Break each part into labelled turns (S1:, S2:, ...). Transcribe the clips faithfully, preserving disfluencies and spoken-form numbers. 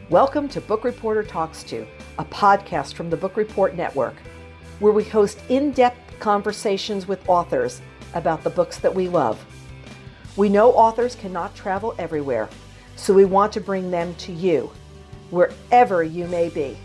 S1: Welcome to Book Reporter Talks To, a podcast from the Book Report Network, where we host in-depth conversations with authors about the books that we love. We know authors cannot travel everywhere, so we want to bring them to you, wherever you may be.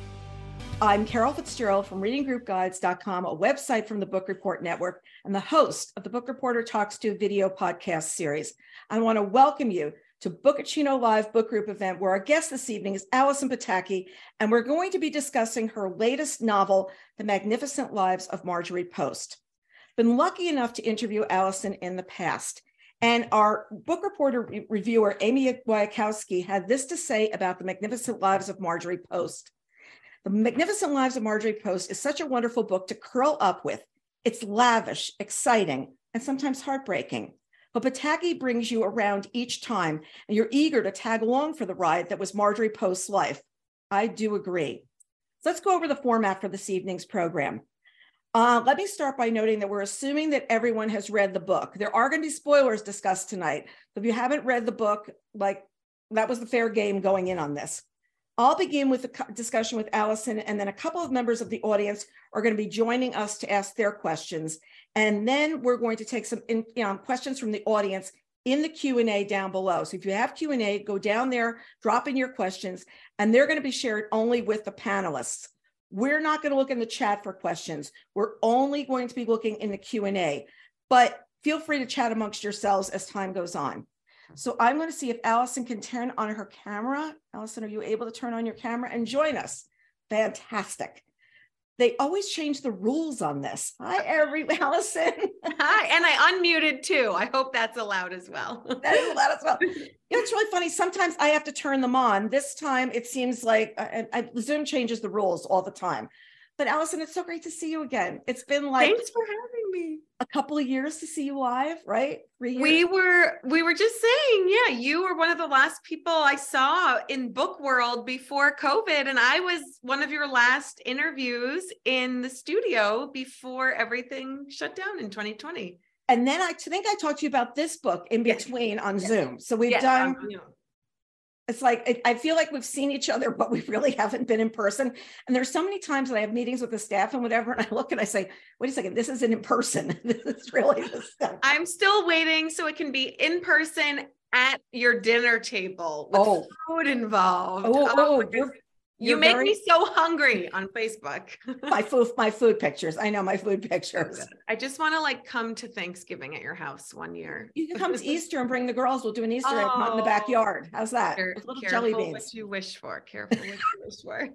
S1: I'm Carol Fitzgerald from reading group guides dot com, a website from the Book Report Network, and the host of the Book Reporter Talks To video podcast series. I want to welcome you to Bookachino Live Book Group event, where our guest this evening is Allison Pataki, and we're going to be discussing her latest novel, The Magnificent Lives of Marjorie Post. Been lucky enough to interview Allison in the past, and our book reporter re- reviewer, Amy Wyakowski, had this to say about The Magnificent Lives of Marjorie Post. The Magnificent Lives of Marjorie Post is such a wonderful book to curl up with. It's lavish, exciting, and sometimes heartbreaking. But Pataki brings you around each time, and you're eager to tag along for the ride that was Marjorie Post's life. I do agree. So let's go over the format for this evening's program. Uh, let me start by noting that we're assuming that everyone has read the book. There are going to be spoilers discussed tonight. So if you haven't read the book, like that was the fair game going in on this. I'll begin with a discussion with Allison, and then a couple of members of the audience are going to be joining us to ask their questions. And then we're going to take some in, you know, questions from the audience in the Q and A down below. So if you have Q and A, go down there, drop in your questions, and they're going to be shared only with the panelists. We're not going to look in the chat for questions. We're only going to be looking in the Q and A, but feel free to chat amongst yourselves as time goes on. So I'm going to see if Allison can turn on her camera. Allison, are you able to turn on your camera and join us? Fantastic. They always change the rules on this. Hi, every Allison.
S2: Hi, and I unmuted too. I hope that's allowed as well.
S1: That is allowed as well. You know, it's really funny. Sometimes I have to turn them on. This time it seems like I, I, Zoom changes the rules all the time. But Allison, it's so great to see you again. It's been like
S2: Thanks for having me.
S1: A couple of years to see you live, right? Three years.
S2: We were we were just saying, yeah, you were one of the last people I saw in book world before COVID, and I was one of your last interviews in the studio before everything shut down in twenty twenty.
S1: And then I think I talked to you about this book in between yes. on yes. Zoom. So we've
S2: yes,
S1: done.
S2: Um, you know.
S1: It's like, I feel like we've seen each other, but we really haven't been in person. And there's so many times that I have meetings with the staff and whatever, and I look and I say, wait a second, this isn't in person. This is really the stuff.
S2: I'm still waiting so it can be in person at your dinner table with
S1: oh.
S2: food involved.
S1: Oh, oh,
S2: oh
S1: you're,
S2: you
S1: you're
S2: make
S1: very...
S2: me so hungry on Facebook.
S1: my food, my food pictures. I know my food pictures.
S2: I just want to like come to Thanksgiving at your house one year.
S1: You can come to Easter and bring the girls. We'll do an Easter egg hunt in the backyard. How's that?
S2: Care,
S1: with little
S2: careful
S1: jelly beans.
S2: What you wish for. Careful what you wish for.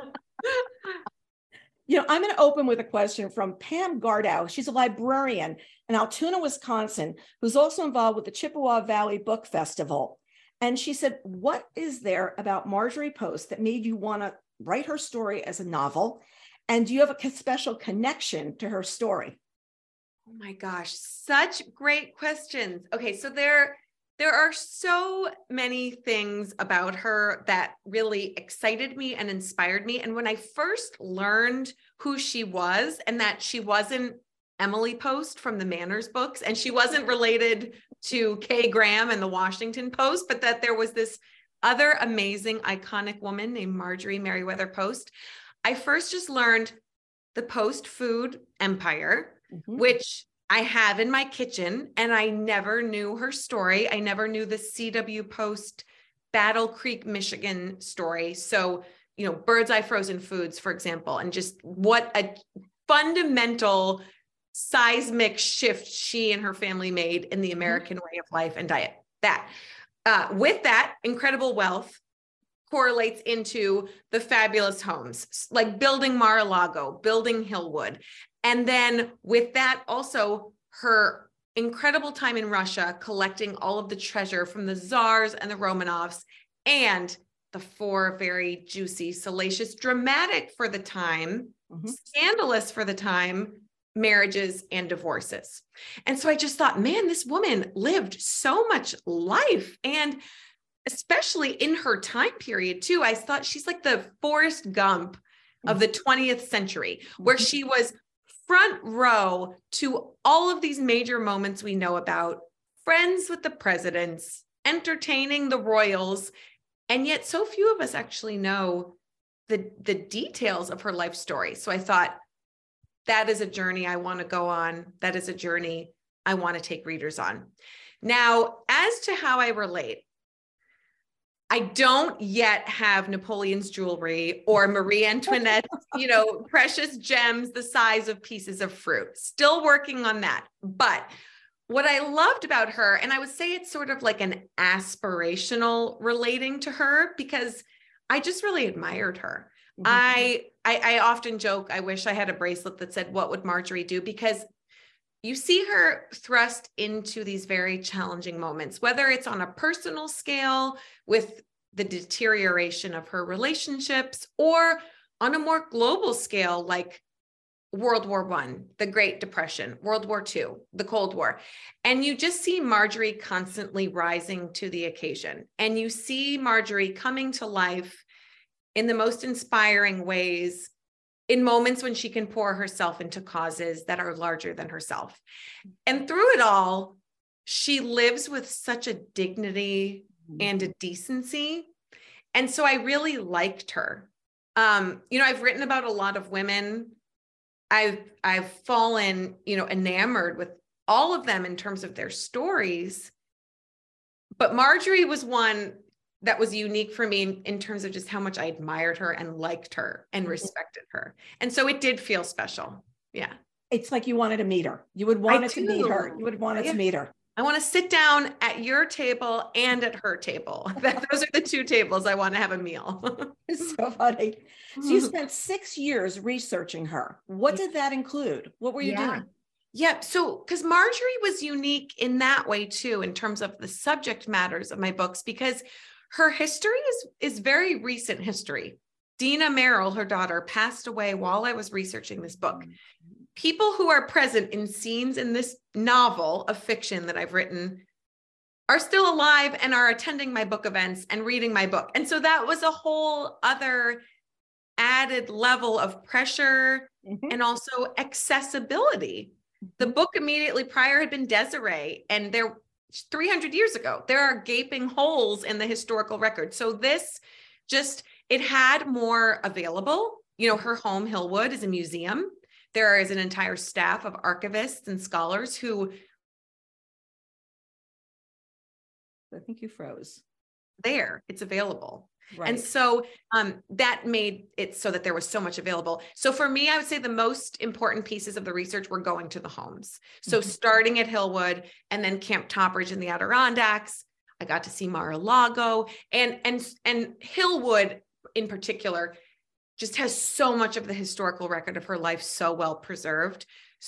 S1: You know, I'm going to open with a question from Pam Gardow. She's a librarian in Altoona, Wisconsin, who's also involved with the Chippewa Valley Book Festival. And she said, what is there about Marjorie Post that made you want to write her story as a novel? And do you have a special connection to her story?
S2: Oh my gosh, such great questions. Okay, so there, there are so many things about her that really excited me and inspired me. And when I first learned who she was and that she wasn't Emily Post from the Manners books, and she wasn't related to Kay Graham and the Washington Post, but that there was this other amazing, iconic woman named Marjorie Merriweather Post, I first just learned the Post food empire, mm-hmm. which I have in my kitchen, and I never knew her story. I never knew the C W Post Battle Creek, Michigan story. So, you know, Bird's Eye Frozen Foods, for example, and just what a fundamental seismic shift she and her family made in the American mm-hmm. way of life and diet. That, uh, with that, incredible wealth correlates into the fabulous homes, like building Mar-a-Lago, building Hillwood. And then with that, also her incredible time in Russia, collecting all of the treasure from the Tsars and the Romanovs, and the four very juicy, salacious, dramatic for the time, mm-hmm. scandalous for the time, marriages and divorces. And so I just thought, man, this woman lived so much life. And especially in her time period too, I thought she's like the Forrest Gump of the twentieth century, where she was front row to all of these major moments we know about, friends with the presidents, entertaining the royals, And yet so few of us actually know the, the details of her life story. So I thought, that is a journey I want to go on. That is a journey I want to take readers on. Now, as to how I relate, I don't yet have Napoleon's jewelry or Marie Antoinette's, you know, precious gems the size of pieces of fruit. Still working on that. But what I loved about her, and I would say it's sort of like an aspirational relating to her, because I just really admired her. Mm-hmm. I, I I often joke, I wish I had a bracelet that said, what would Marjorie do? Because you see her thrust into these very challenging moments, whether it's on a personal scale with the deterioration of her relationships, or on a more global scale, like World War One, the Great Depression, World War Two, the Cold War. And you just see Marjorie constantly rising to the occasion. And you see Marjorie coming to life in the most inspiring ways, in moments when she can pour herself into causes that are larger than herself. And through it all, she lives with such a dignity and a decency. And so I really liked her. Um, you know, I've written about a lot of women. I've, I've fallen, you know, enamored with all of them in terms of their stories. But Marjorie was one that was unique for me in, in terms of just how much I admired her and liked her and respected her. And so it did feel special. Yeah.
S1: It's like you wanted to meet her. You would want
S2: I
S1: it
S2: do.
S1: to meet her. You would want it
S2: Yeah.
S1: to meet her.
S2: I want to sit down at your table and at her table. Those are the two tables I want to have a meal.
S1: It's so funny. So you spent six years researching her. What did that include? What were you
S2: yeah.
S1: doing?
S2: Yeah. So, because Marjorie was unique in that way too, in terms of the subject matters of my books, because her history is, is very recent history. Dina Merrill, her daughter, passed away while I was researching this book. People who are present in scenes in this novel of fiction that I've written are still alive and are attending my book events and reading my book. And so that was a whole other added level of pressure mm-hmm. and also accessibility. Mm-hmm. The book immediately prior had been Desiree, and there three hundred years ago, there are gaping holes in the historical record. So this just, it had more available. You know, her home, Hillwood, is a museum. There is an entire staff of archivists and scholars who.
S1: I think you froze.
S2: There, it's available.
S1: Right.
S2: And so um, that made it so that there was so much available. So for me, I would say the most important pieces of the research were going to the homes. So mm-hmm. starting at Hillwood and then Camp Topridge in the Adirondacks, I got to see Mar-a-Lago, and, and, and Hillwood in particular just has so much of the historical record of her life so well preserved.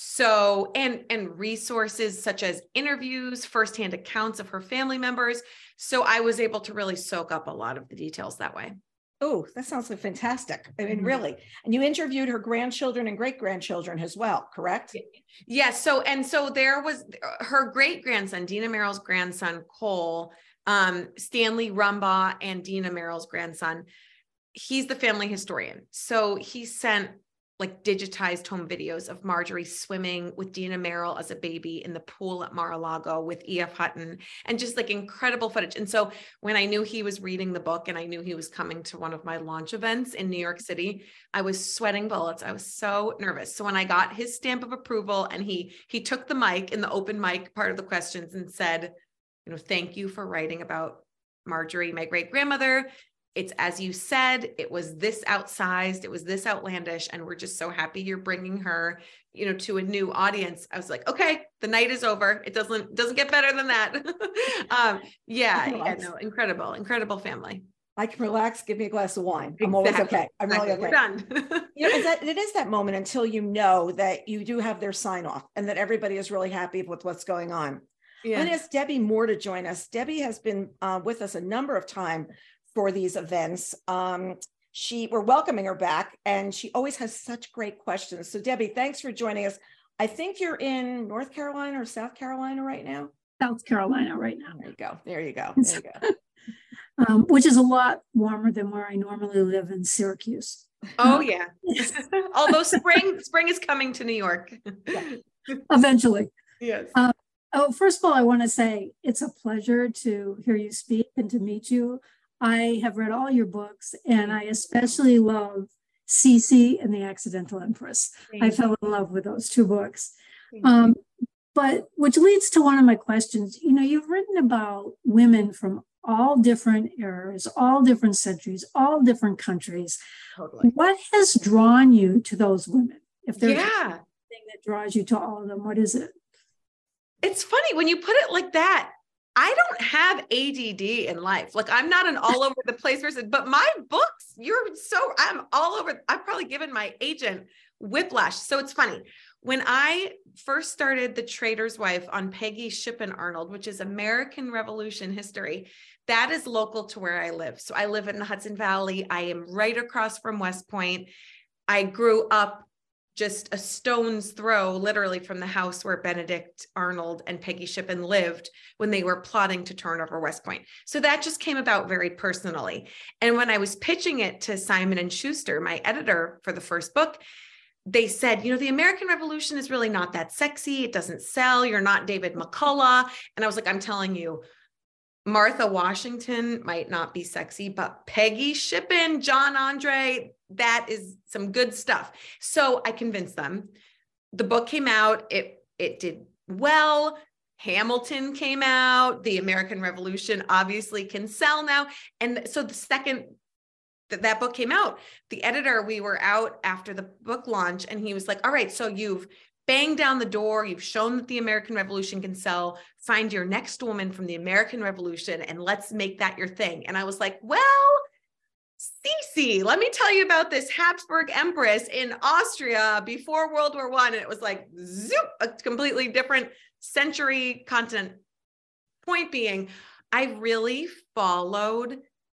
S2: So, and, and resources such as interviews, firsthand accounts of her family members. So I was able to really soak up a lot of the details that way.
S1: Oh, that sounds like fantastic. I mean,
S2: Mm-hmm.
S1: really. And you interviewed her grandchildren and great-grandchildren as well, correct?
S2: Yes. Yeah, so, and so there was her great-grandson, Dina Merrill's grandson, Cole, um, Stanley Rumbaugh, and Dina Merrill's grandson. He's the family historian. So he sent like digitized home videos of Marjorie swimming with Dina Merrill as a baby in the pool at Mar-a-Lago with E F Hutton, and just like incredible footage. And so when I knew he was reading the book and I knew he was coming to one of my launch events in New York City, I was sweating bullets. I was so nervous. So when I got his stamp of approval and he, he took the mic in the open mic part of the questions and said, you know, thank you for writing about Marjorie, my great grandmother. It's, as you said, it was this outsized, it was this outlandish, and we're just so happy you're bringing her, you know, to a new audience. I was like, okay, the night is over. It doesn't, doesn't get better than that. um, yeah, yeah, no, incredible, incredible family.
S1: I can relax, give me a glass of wine. I'm exactly. always okay. I'm exactly. really okay.
S2: We're done.
S1: You know, is that, it is that moment until you know that you do have their sign off and that everybody is really happy with what's going on. Yeah. I'm going to ask Debbie Moore to join us. Debbie has been uh, with us a number of times for these events. Um, she, we're welcoming her back, and she always has such great questions. So Debbie, thanks for joining us. I think you're in North Carolina or South Carolina right now?
S3: South Carolina right now.
S1: There you go. There you go. There you
S3: go. um, which is a lot warmer than where I normally live in Syracuse.
S2: Oh yeah. Although spring, spring is coming to New York.
S3: Yeah. Eventually.
S2: Yes.
S3: Um, oh, first of all, I want to say it's a pleasure to hear you speak and to meet you. I have read all your books, and I especially love Cece and the Accidental Empress. I fell in love with those two books. Um, but which leads to one of my questions. You know, you've written about women from all different eras, all different centuries, all different countries.
S2: Totally.
S3: What has drawn you to those women? If there's
S2: yeah.
S3: thing that draws you to all of them, what is it?
S2: It's funny when you put it like that. I don't have A D D in life. Like, I'm not an all over the place person, but my books, you're so, I'm all over. I've probably given my agent whiplash. So it's funny. When I first started The Trader's Wife on Peggy Shippen Arnold, which is American Revolution history, that is local to where I live. So I live in the Hudson Valley. I am right across from West Point. I grew up just a stone's throw, literally, from the house where Benedict Arnold and Peggy Shippen lived when they were plotting to turn over West Point. So that just came about very personally. And when I was pitching it to Simon and Schuster, my editor for the first book, they said, you know, the American Revolution is really not that sexy. It doesn't sell. You're not David McCullough. And I was like, I'm telling you, Martha Washington might not be sexy, but Peggy Shippen, John Andre, that is some good stuff. So I convinced them. The book came out. It, it did well. Hamilton came out. The American Revolution obviously can sell now. And so the second that that book came out, the editor, we were out after the book launch, and he was like, all right, so you've banged down the door. You've shown that the American Revolution can sell. Find your next woman from the American Revolution and let's make that your thing. And I was like, well, Cece, let me tell you about this Habsburg Empress in Austria before World War One. And it was like, zoop, a completely different century continent. Point being, I really followed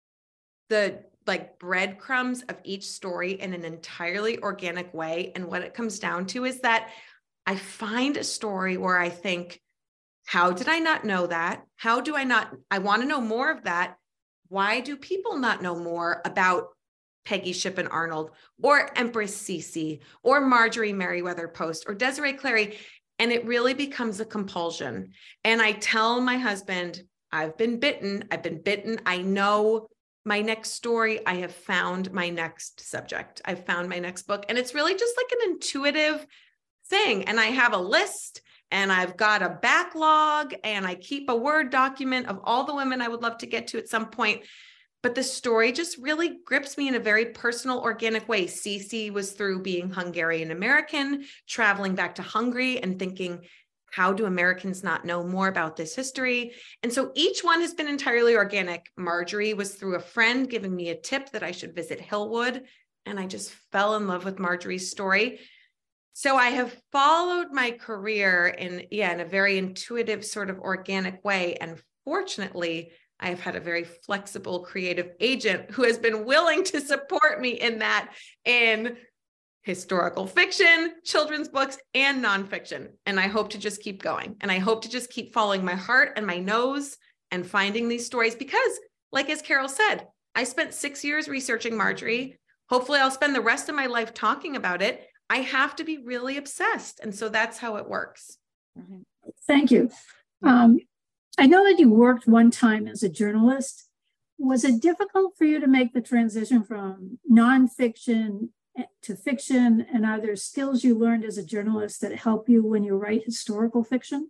S2: the like breadcrumbs of each story in an entirely organic way. And what it comes down to is that I find a story where I think, how did I not know that? How do I not, I want to know more of that. Why do people not know more about Peggy Shippen Arnold or Empress Cece or Marjorie Merriweather Post or Desiree Clary? And it really becomes a compulsion. And I tell my husband, I've been bitten. I've been bitten. I know my next story. I have found my next subject. I've found my next book. And it's really just like an intuitive thing. And I have a list and I've got a backlog and I keep a Word document of all the women I would love to get to at some point. But the story just really grips me in a very personal, organic way. Cece was through being Hungarian American, traveling back to Hungary and thinking, how do Americans not know more about this history? And so each one has been entirely organic. Marjorie was through a friend giving me a tip that I should visit Hillwood. And I just fell in love with Marjorie's story. So I have followed my career in, yeah, in a very intuitive sort of organic way. And fortunately, I have had a very flexible, creative agent who has been willing to support me in that in historical fiction, children's books, and nonfiction. And I hope to just keep going. And I hope to just keep following my heart and my nose and finding these stories because, like as Carol said, I spent six years researching Marjorie. Hopefully I'll spend the rest of my life talking about it. I have to be really obsessed. And so that's how it works.
S3: Mm-hmm. Thank you. Um, I know that you worked one time as a journalist. Was it difficult for you to make the transition from nonfiction to fiction? And are there skills you learned as a journalist that help you when you write historical fiction?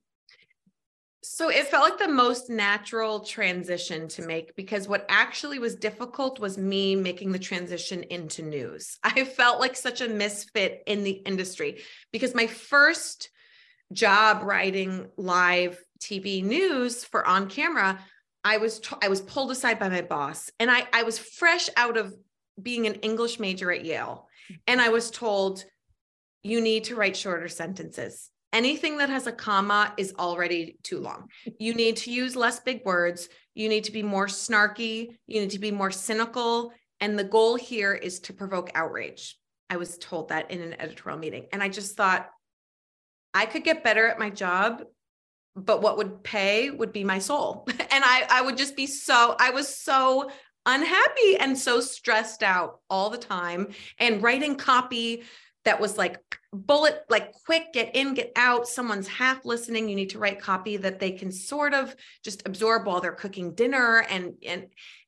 S2: So it felt like the most natural transition to make because what actually was difficult was me making the transition into news. I felt like such a misfit in the industry because my first job writing live T V news for On Camera, I was t- I was pulled aside by my boss, and I, I was fresh out of being an English major at Yale, and I was told, you need to write shorter sentences. Anything that has a comma is already too long. You need to use less big words. You need to be more snarky. You need to be more cynical. And the goal here is to provoke outrage. I was told that in an editorial meeting. And I just thought I could get better at my job, but what would pay would be my soul. And I, I would just be so, I was so unhappy and so stressed out all the time. And writing copy that was like bullet, like quick, get in, get out. Someone's half listening. You need to write copy that they can sort of just absorb while they're cooking dinner. And, and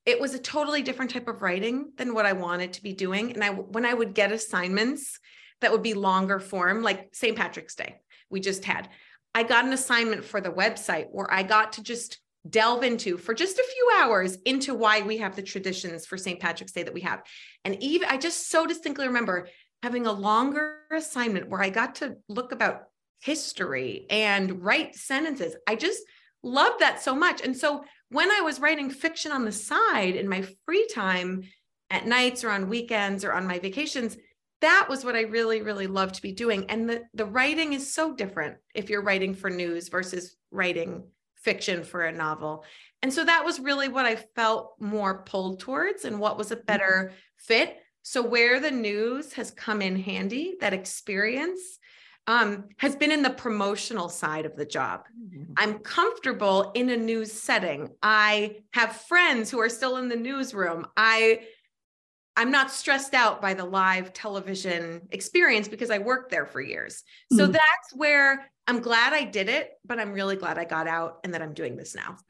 S2: it was a totally different type of writing than what I wanted to be doing. And I, when I would get assignments that would be longer form, like Saint Patrick's Day, we just had, I got an assignment for the website where I got to just delve into for just a few hours into why we have the traditions for Saint Patrick's Day that we have. And even, I just so distinctly remember having a longer assignment where I got to look about history and write sentences. I just loved that so much. And so when I was writing fiction on the side in my free time at nights or on weekends or on my vacations, that was what I really, really loved to be doing. And the, the writing is so different if you're writing for news versus writing fiction for a novel. And so that was really what I felt more pulled towards and what was a better fit. So where the news has come in handy, that experience um, has been in the promotional side of the job. Mm-hmm. I'm comfortable in a news setting. I have friends who are still in the newsroom. I, I'm not stressed out by the live television experience because I worked there for years. So mm-hmm. that's where I'm glad I did it, but I'm really glad I got out and that I'm doing this now.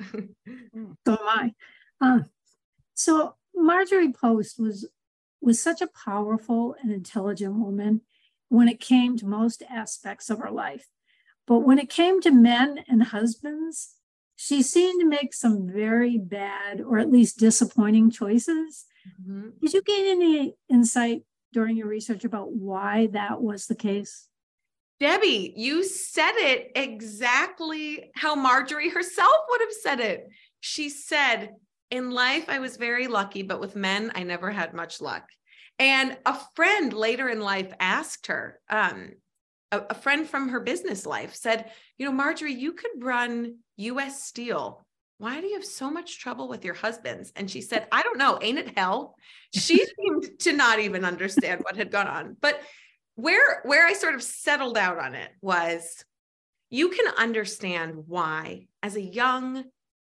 S3: So am I. Uh, so Marjorie Post was, was such a powerful and intelligent woman when it came to most aspects of her life. But when it came to men and husbands, she seemed to make some very bad or at least disappointing choices. Mm-hmm. Did you gain any insight during your research about why that was the case?
S2: Debbie, you said it exactly how Marjorie herself would have said it. She said, in life, I was very lucky, but with men, I never had much luck. And a friend later in life asked her, um, a, a friend from her business life said, you know, Marjorie, you could run U S Steel. Why do you have so much trouble with your husbands? And she said, I don't know, ain't it hell? She seemed to not even understand what had gone on. But where, where I sort of settled out on it was, you can understand why, as a young,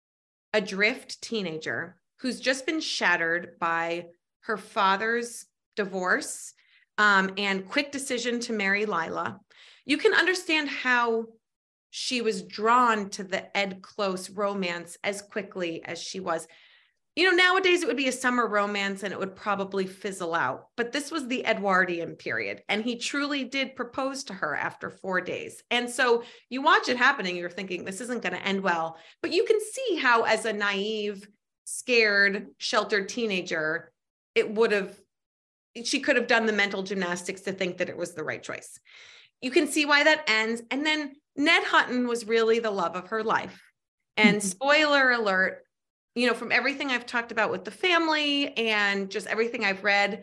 S2: adrift teenager who's just been shattered by her father's divorce um, and quick decision to marry Lila, you can understand how she was drawn to the Ed Close romance as quickly as she was. You know, nowadays it would be a summer romance and it would probably fizzle out, but this was the Edwardian period. And he truly did propose to her after four days. And so you watch it happening, you're thinking, this isn't going to end well, but you can see how as a naive, scared, sheltered teenager, it would have, she could have done the mental gymnastics to think that it was the right choice. You can see why that ends. And then Ned Hutton was really the love of her life. And mm-hmm. spoiler alert, you know, from everything I've talked about with the family and just everything I've read,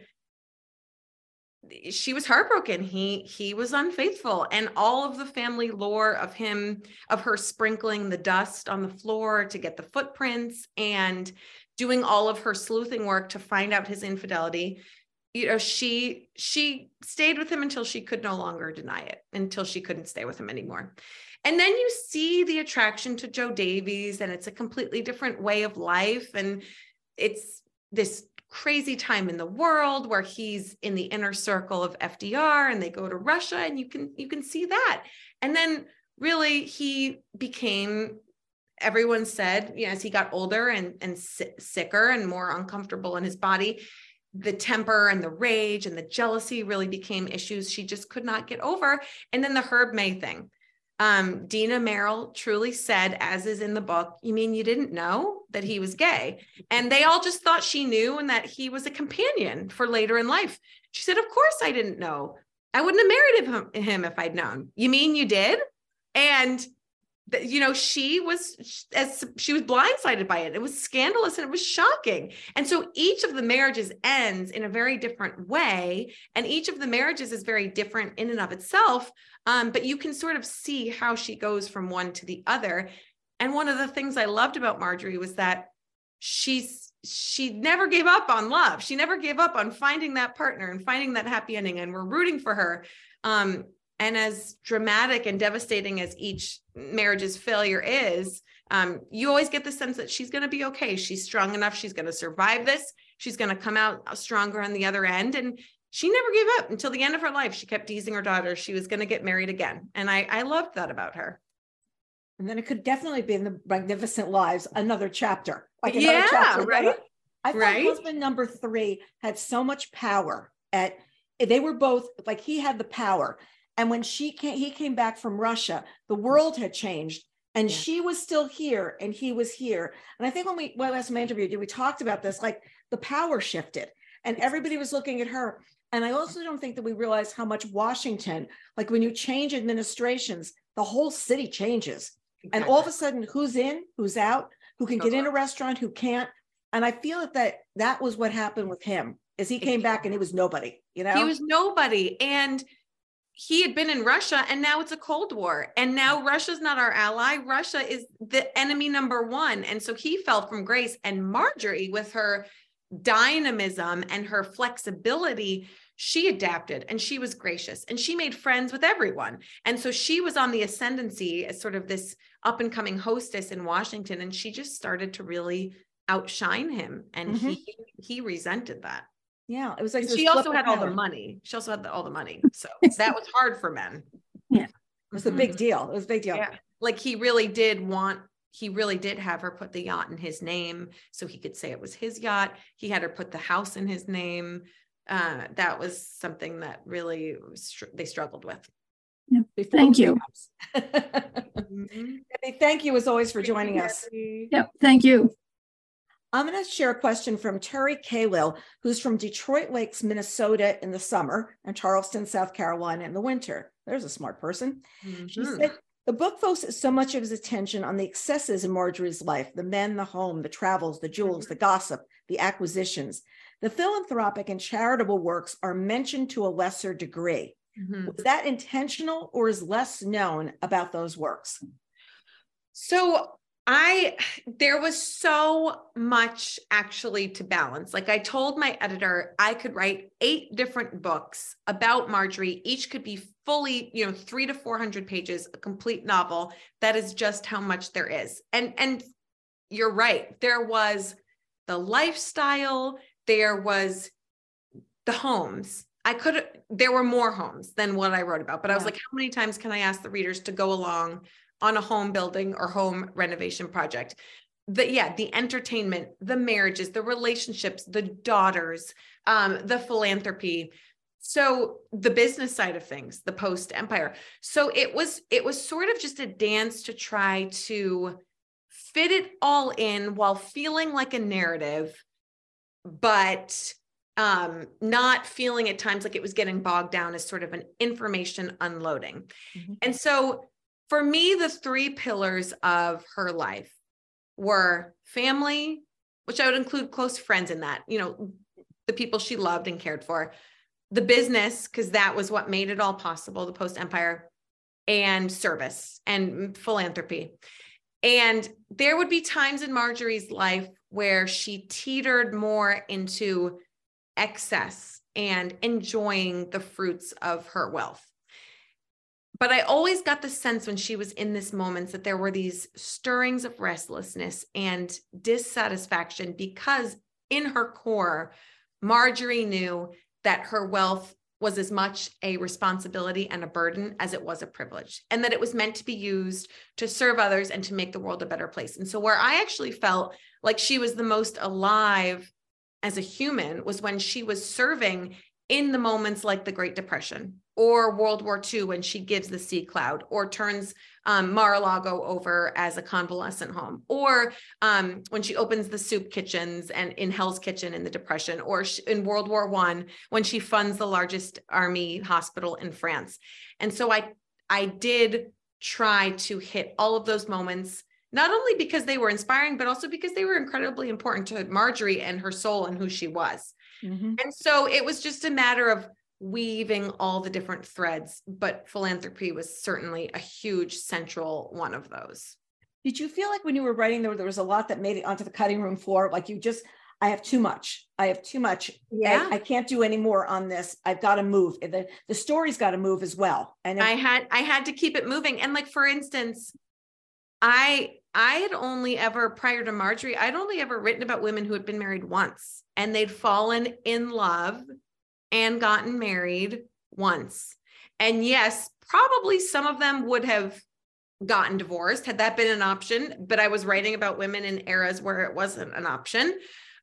S2: she was heartbroken. He, he was unfaithful, and all of the family lore of him, of her sprinkling the dust on the floor to get the footprints and doing all of her sleuthing work to find out his infidelity. You know, she, she stayed with him until she could no longer deny it, until she couldn't stay with him anymore. And then you see the attraction to Joe Davies, and it's a completely different way of life. And it's this crazy time in the world where he's in the inner circle of F D R and they go to Russia, and you can, you can see that. And then really he became, everyone said, you know, as he got older and, and sicker and more uncomfortable in his body, the temper and the rage and the jealousy really became issues she just could not get over. And then the Herb May thing. Um, Dina Merrill truly said, as is in the book, you mean you didn't know that he was gay? And they all just thought she knew and that he was a companion for later in life. She said, of course I didn't know. I wouldn't have married him, him if I'd known. You mean you did? And you know, she was, as she was blindsided by it. It was scandalous and it was shocking. And so each of the marriages ends in a very different way. And each of the marriages is very different in and of itself. Um, but you can sort of see how she goes from one to the other. And one of the things I loved about Marjorie was that she's, she never gave up on love. She never gave up on finding that partner and finding that happy ending. And we're rooting for her. Um, And as dramatic and devastating as each marriage's failure is, um, you always get the sense that she's going to be okay. She's strong enough. She's going to survive this. She's going to come out stronger on the other end. And she never gave up until the end of her life. She kept teasing her daughter she was going to get married again. And I, I loved that about her.
S1: And then it could definitely be in the Magnificent Lives, another chapter. Like another
S2: yeah,
S1: chapter,
S2: right?
S1: I thought
S2: right?
S1: husband number three had so much power. At they were both like, he had the power. And when she came, he came back from Russia, the world had changed. And
S2: Yeah.
S1: she was still here and he was here. And I think when we, well, last my interview, did we talked about this, like the power shifted and everybody was looking at her. And I also don't think that we realize how much Washington, like when you change administrations, the whole city changes. Exactly. And all of a sudden, who's in, who's out, who can get in a restaurant, who can't. And I feel that that, that was what happened with him, is he came back and he was nobody, you know?
S2: He was nobody. And he had been in Russia and now it's a Cold War. And now Russia's not our ally. Russia is the enemy number one. And so he fell from grace. And Marjorie, with her dynamism and her flexibility, she adapted and she was gracious and she made friends with everyone. And so she was on the ascendancy as sort of this up and coming hostess in Washington. And she just started to really outshine him. And mm-hmm. he, he resented that.
S1: Yeah. It was like,
S2: she also had all the money. She also had the, all the money. So that was hard for men.
S3: Yeah.
S1: It was a big deal. It was a big deal.
S2: Yeah. Like he really did want, he really did have her put the yacht in his name so he could say it was his yacht. He had her put the house in his name. Uh, that was something that really str- they struggled with.
S3: Yeah. Thank you.
S1: mm-hmm. Thank you as always for joining us.
S3: Yep. Thank you.
S1: I'm going to share a question from Terry Cahill, who's from Detroit Lakes, Minnesota in the summer and Charleston, South Carolina in the winter. There's a smart person. Mm-hmm. She said, the book focuses so much of his attention on the excesses in Marjorie's life, the men, the home, the travels, the jewels, the gossip, the acquisitions. The philanthropic and charitable works are mentioned to a lesser degree. Mm-hmm. Was that intentional or is less known about those works?
S2: So I, there was so much actually to balance. Like I told my editor, I could write eight different books about Marjorie. Each could be fully, you know, three to four hundred pages, a complete novel. That is just how much there is. And, and you're right. There was the lifestyle, there was the homes. I could, there were more homes than what I wrote about, but yeah. I was like, how many times can I ask the readers to go along on a home building or home renovation project? The, yeah, the entertainment, the marriages, the relationships, the daughters, um, the philanthropy. So the business side of things, the post-Empire. So it was, it was sort of just a dance to try to fit it all in while feeling like a narrative, but um, not feeling at times like it was getting bogged down as sort of an information unloading. Mm-hmm. And so for me, the three pillars of her life were family, which I would include close friends in that, you know, the people she loved and cared for, the business, because that was what made it all possible, the post-Empire, and service and philanthropy. And there would be times in Marjorie's life where she teetered more into excess and enjoying the fruits of her wealth. But I always got the sense when she was in this moments that there were these stirrings of restlessness and dissatisfaction because in her core, Marjorie knew that her wealth was as much a responsibility and a burden as it was a privilege, and that it was meant to be used to serve others and to make the world a better place. And so where I actually felt like she was the most alive as a human was when she was serving in the moments like the Great Depression or World War Two, when she gives the Sea Cloud or turns um, Mar-a-Lago over as a convalescent home, or um, when she opens the soup kitchens and in Hell's Kitchen in the Depression, or she, in World War One, when she funds the largest army hospital in France. And so I, I did try to hit all of those moments, not only because they were inspiring, but also because they were incredibly important to Marjorie and her soul and who she was. Mm-hmm. And so it was just a matter of weaving all the different threads, but philanthropy was certainly a huge central one of those.
S1: Did you feel like when you were writing, there, there was a lot that made it onto the cutting room floor? Like you just, I have too much. I have too much.
S2: Yeah.
S1: I, I can't do any more on this. I've got to move. The, the story's got to move as well. And if-
S2: I had, I had to keep it moving. And like, for instance, I, I had only ever, prior to Marjorie, I'd only ever written about women who had been married once and they'd fallen in love and gotten married once. And yes, probably some of them would have gotten divorced had that been an option, but I was writing about women in eras where it wasn't an option.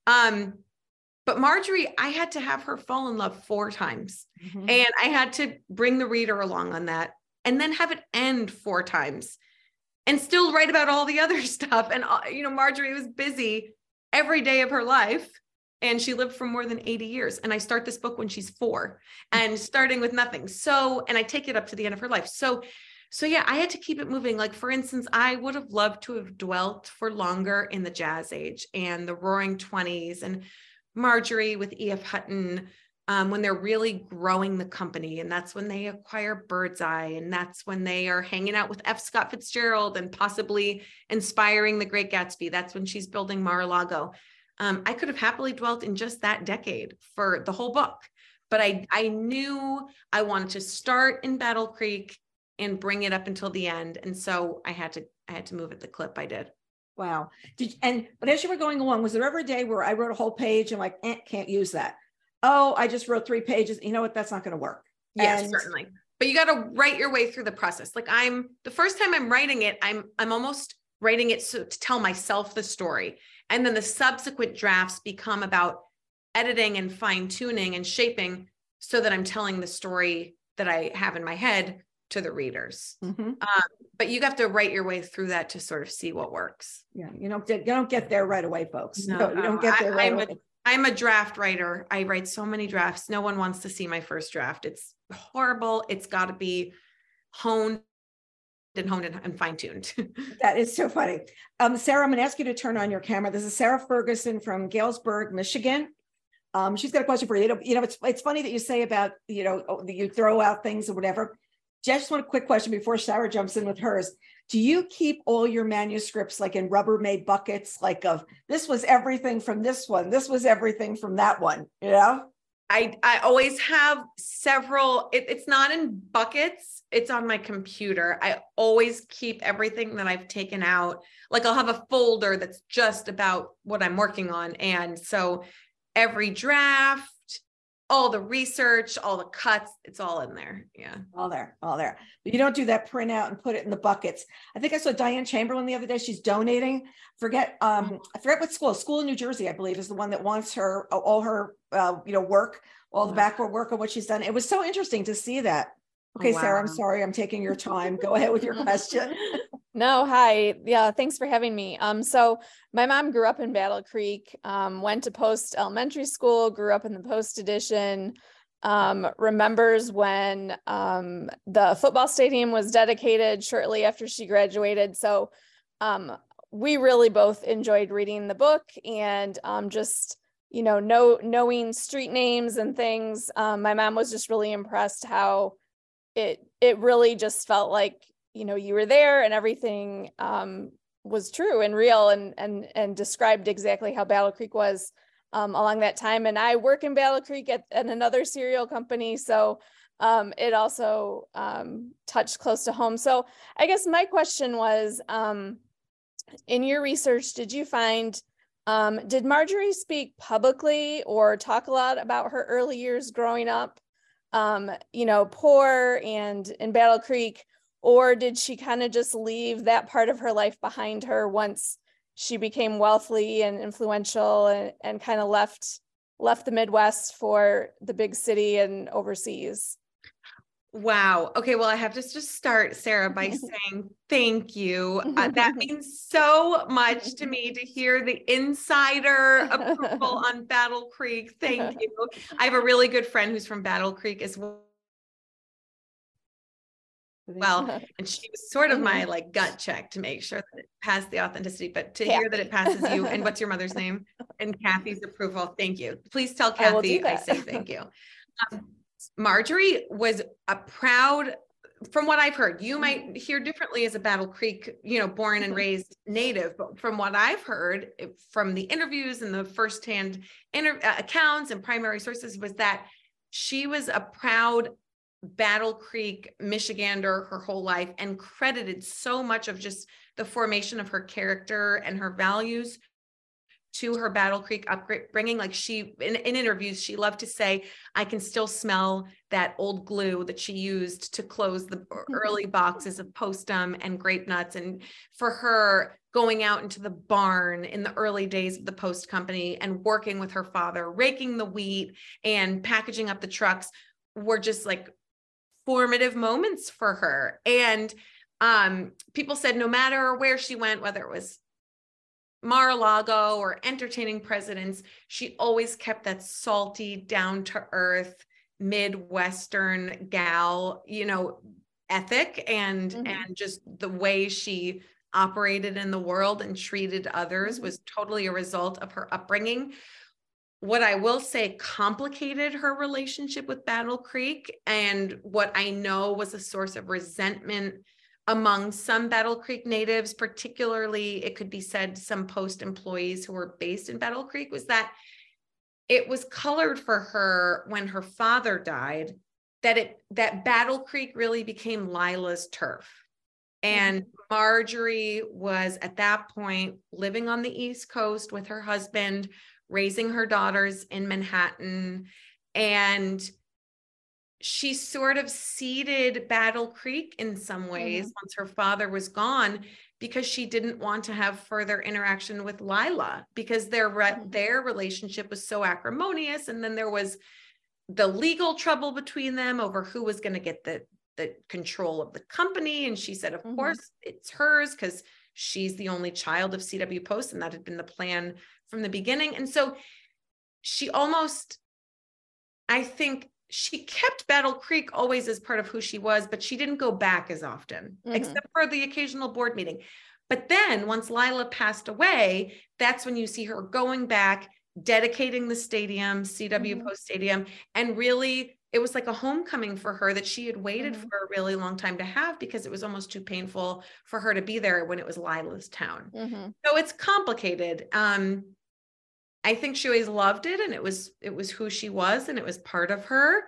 S2: Um, but Marjorie, I had to have her fall in love four times. Mm-hmm. And I had to bring the reader along on that and then have it end four times and still write about all the other stuff. And, uh, you know, Marjorie was busy every day of her life and she lived for more than eighty years. And I start this book when she's four and starting with nothing. So, and I take it up to the end of her life. So, so yeah, I had to keep it moving. Like, for instance, I would have loved to have dwelt for longer in the Jazz Age and the Roaring Twenties and Marjorie with E F Hutton, um, when they're really growing the company. And that's when they acquire Birdseye. And that's when they are hanging out with F. Scott Fitzgerald and possibly inspiring The Great Gatsby. That's when she's building Mar-a-Lago. Um, I could have happily dwelt in just that decade for the whole book, but I, I knew I wanted to start in Battle Creek and bring it up until the end. And so I had to, I had to move at the clip I did.
S1: Wow. Did and but as you were going along, was there ever a day where I wrote a whole page and like, eh, can't use that? Oh, I just wrote three pages. You know what? That's not going to work.
S2: Yes,
S1: and-
S2: certainly. But you got to write your way through the process. Like I'm the first time I'm writing it, I'm I'm almost writing it so, to tell myself the story. And then the subsequent drafts become about editing and fine tuning and shaping so that I'm telling the story that I have in my head to the readers. Mm-hmm. Um, but you have to write your way through that to sort of see what works.
S1: Yeah, you don't you don't get there right away, folks.
S2: No,
S1: no you don't get there
S2: I,
S1: right
S2: I'm
S1: away.
S2: A, I'm a draft writer. I write so many drafts. No one wants to see my first draft. It's horrible. It's got to be honed and honed and, and fine-tuned.
S1: That is so funny. Um, Sarah, I'm going to ask you to turn on your camera. This is Sarah Ferguson from Galesburg, Michigan. Um, she's got a question for you. You know, you know, it's it's funny that you say about, you know, you throw out things or whatever. Just one quick question before Sarah jumps in with hers. Do you keep all your manuscripts like in Rubbermaid buckets, like of this was everything from this one, this was everything from that one, you know?
S2: I, I always have several, it, it's not in buckets, it's on my computer. I always keep everything that I've taken out. Like I'll have a folder that's just about what I'm working on. And so every draft, all the research, all the cuts, it's all in there. Yeah.
S1: All there, all there. But you don't do that print out and put it in the buckets. I think I saw Diane Chamberlain the other day. She's donating. Forget, um, I forget what school, school in New Jersey, I believe, is the one that wants her, all her, uh, you know, work, all the backward work of what she's done. It was so interesting to see that. Okay, oh, wow. Sarah, I'm sorry, I'm taking your time. Go ahead with your question.
S4: No, hi. Yeah, thanks for having me. Um, so my mom grew up in Battle Creek, um, went to Post Elementary School, grew up in the Post Edition, um, remembers when um, the football stadium was dedicated shortly after she graduated. So um, we really both enjoyed reading the book and um, just, you know, know, knowing street names and things. Um, my mom was just really impressed how it it really just felt like, you know, you were there and everything um, was true and real and and and described exactly how Battle Creek was um, along that time. And I work in Battle Creek at, at another cereal company, so um, it also um, touched close to home. So I guess my question was, um, in your research, did you find, um, did Marjorie speak publicly or talk a lot about her early years growing up, um, you know, poor and in Battle Creek? Or did she kind of just leave that part of her life behind her once she became wealthy and influential and, and kind of left left the Midwest for the big city and overseas?
S2: Wow. Okay. Well, I have to just start, Sarah, by saying thank you. Uh, that means so much to me to hear the insider approval on Battle Creek. Thank you. I have a really good friend who's from Battle Creek as well. Well, and she was sort of my like gut check to make sure that it passed the authenticity, but to Kathy. Hear that it passes you and what's your mother's name and Kathy's approval. Thank you. Please tell Kathy I, I say thank you. Um, Marjorie was a proud, from what I've heard, you might hear differently as a Battle Creek, you know, born and raised native, but from what I've heard from the interviews and the firsthand inter- uh, accounts and primary sources was that she was a proud Battle Creek Michigander her whole life and credited so much of just the formation of her character and her values to her Battle Creek upbringing. Like she, in, in interviews, she loved to say, I can still smell that old glue that she used to close the early boxes of Postum and Grape Nuts. And for her, going out into the barn in the early days of the Post Company and working with her father, raking the wheat and packaging up the trucks were just like formative moments for her. And um, people said no matter where she went, whether it was Mar-a-Lago or entertaining presidents, she always kept that salty, down to earth, Midwestern gal, you know, ethic and, mm-hmm. and just the way she operated in the world and treated others mm-hmm. was totally a result of her upbringing. What I will say complicated her relationship with Battle Creek, and what I know was a source of resentment among some Battle Creek natives, particularly it could be said some Post employees who were based in Battle Creek, was that it was colored for her when her father died, that it that Battle Creek really became Lila's turf. And Marjorie was at that point living on the East Coast with her husband, raising her daughters in Manhattan, and she sort of ceded Battle Creek in some ways mm-hmm. once her father was gone, because she didn't want to have further interaction with Lila, because their mm-hmm. their relationship was so acrimonious. And then there was the legal trouble between them over who was going to get the, the control of the company. And she said, of mm-hmm. course, it's hers, because she's the only child of C W Post, and that had been the plan from the beginning. And so she almost, I think, she kept Battle Creek always as part of who she was, but she didn't go back as often, mm-hmm. except for the occasional board meeting. But then once Lila passed away, that's when you see her going back, dedicating the stadium, C W mm-hmm. Post Stadium. And really, it was like a homecoming for her that she had waited mm-hmm. for a really long time to have, because it was almost too painful for her to be there when it was Lila's town. Mm-hmm. So it's complicated. Um, I think she always loved it, and it was, it was who she was, and it was part of her.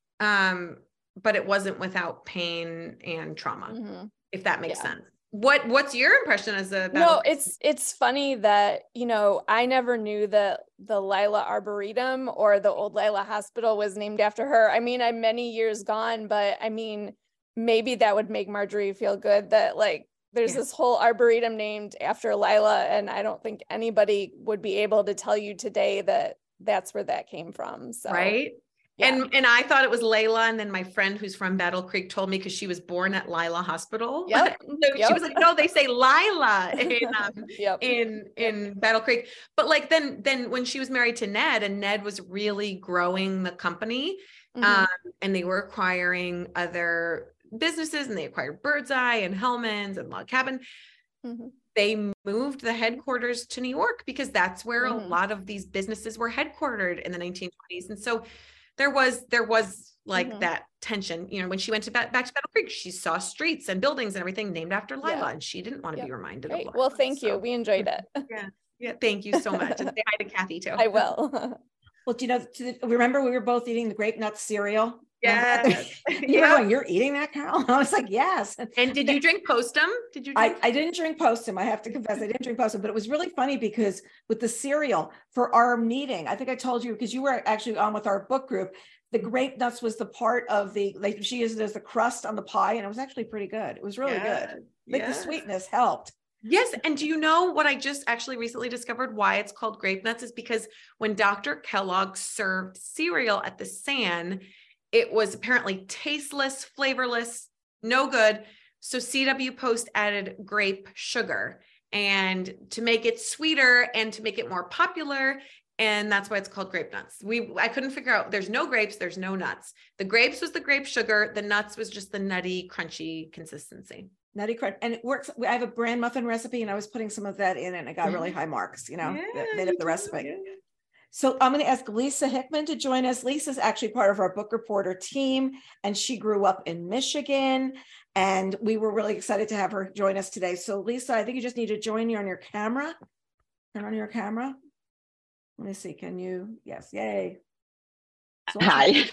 S2: Um, but it wasn't without pain and trauma, mm-hmm. if that makes yeah. sense. What, what's your impression as a,
S4: no, it's, it's funny that, you know, I never knew that the Lila Arboretum or the old Lila Hospital was named after her. I mean, I'm many years gone, but I mean, maybe that would make Marjorie feel good that like, there's yeah. this whole arboretum named after Lila, and I don't think anybody would be able to tell you today that that's where that came from. So,
S2: right. Yeah. And and I thought it was Layla, and then my friend who's from Battle Creek told me, because she was born at Lila Hospital.
S4: Yep.
S2: so
S4: yep.
S2: She was like, no, they say Lila in um,
S4: yep.
S2: in in Battle Creek. But like then then when she was married to Ned, and Ned was really growing the company, mm-hmm. um, and they were acquiring other businesses, and they acquired Birdseye and Hellman's and Log Cabin. Mm-hmm. They moved the headquarters to New York, because that's where mm-hmm. a lot of these businesses were headquartered in the nineteen twenties. And so there was, there was like mm-hmm. that tension, you know, when she went to back, back to Battle Creek, she saw streets and buildings and everything named after Lila, yeah. and she didn't want to yeah. be reminded
S4: Great.
S2: of Lila.
S4: Well, thank
S2: so.
S4: you. We enjoyed it.
S2: Yeah. Yeah. Thank you so much. And say hi to Kathy too.
S4: I will.
S1: Well, do you know, to the, remember we were both eating the grape nuts cereal?
S2: Yes.
S1: you yeah. were going, you're eating that, Carol? I was like, yes.
S2: And did you drink Postum? Did you drink?
S1: I, I didn't drink Postum. I have to confess, I didn't drink Postum, but it was really funny because with the cereal for our meeting, I think I told you, because you were actually on with our book group, the grape nuts was the part of the, like she used it as the crust on the pie, and it was actually pretty good. It was really yeah. good. Like yes. the sweetness helped.
S2: Yes. And do you know what I just actually recently discovered why it's called grape nuts is because when Doctor Kellogg served cereal at the San, it was apparently tasteless, flavorless, no good. So C W Post added grape sugar, and to make it sweeter and to make it more popular. And that's why it's called grape nuts. We, I couldn't figure out, there's no grapes, there's no nuts. The grapes was the grape sugar. The nuts was just the nutty, crunchy consistency.
S1: Nutty crunch. And it works. I have a bran muffin recipe, and I was putting some of that in, and I got really high marks, you know,
S2: yeah,
S1: made up the recipe. Yeah. So I'm going to ask Lisa Hickman to join us. Lisa's actually part of our book reporter team, and she grew up in Michigan, and we were really excited to have her join us today. So Lisa, I think you just need to join you on your camera. Turn on your camera. Let me see. Can you? Yes. Yay.
S5: So Hi.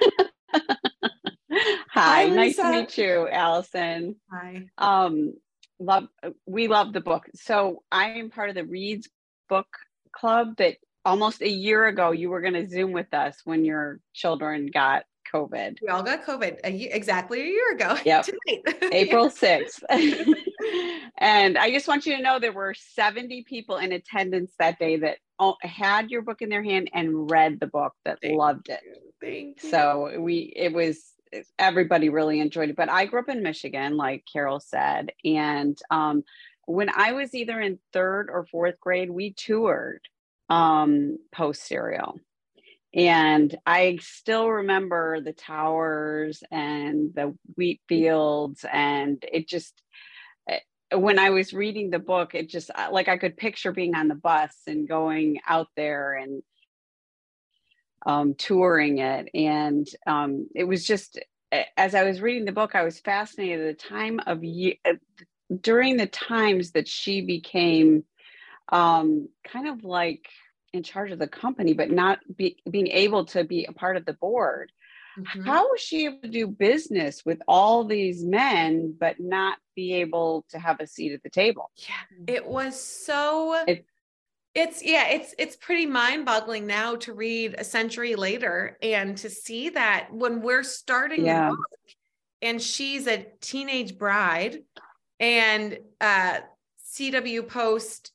S5: Hi, Hi nice to meet you, Allison.
S2: Hi.
S5: Um, love, we love the book. So I am part of the Reads book club that almost a year ago you were going to Zoom with us when your children got COVID.
S2: We all got COVID a year, exactly a year ago.
S5: Yep.
S2: Tonight.
S5: April sixth. And I just want you to know there were seventy people in attendance that day that had your book in their hand and read the book, that
S2: Thank
S5: loved it.
S2: you. Thank you.
S5: So we, it was, everybody really enjoyed it. But I grew up in Michigan, like Carol said. And um, when I was either in third or fourth grade, we toured um, Post Cereal. And I still remember the towers and the wheat fields. And it just, when I was reading the book, it just, like, I could picture being on the bus and going out there and um, touring it. And um, it was just, as I was reading the book, I was fascinated at the time of year, during the times that she became um, kind of like in charge of the company, but not be, being able to be a part of the board. Mm-hmm. How was she able to do business with all these men, but not be able to have a seat at the table?
S2: Yeah, it was so,
S5: it,
S2: it's, yeah, it's, it's pretty mind boggling now to read a century later and to see that when we're starting
S5: yeah.
S2: the book and she's a teenage bride and uh, C W Post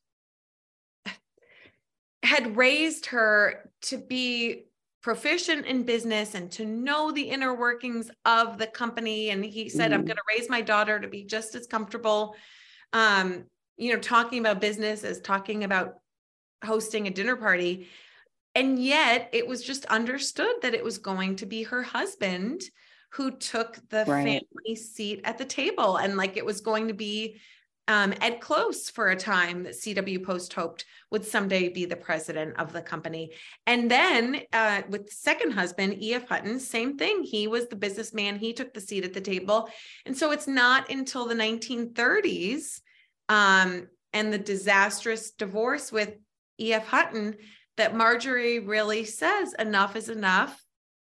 S2: had raised her to be proficient in business and to know the inner workings of the company. And he said, mm-hmm. I'm going to raise my daughter to be just as comfortable, um, you know, talking about business as talking about hosting a dinner party. And yet it was just understood that it was going to be her husband who took the
S5: right.
S2: family seat at the table. And like, it was going to be Um, Ed Close for a time that C W Post hoped would someday be the president of the company. And then uh, with the second husband, E F Hutton, same thing. He was the businessman. He took the seat at the table. And so it's not until the nineteen thirties um, and the disastrous divorce with E F Hutton that Marjorie really says enough is enough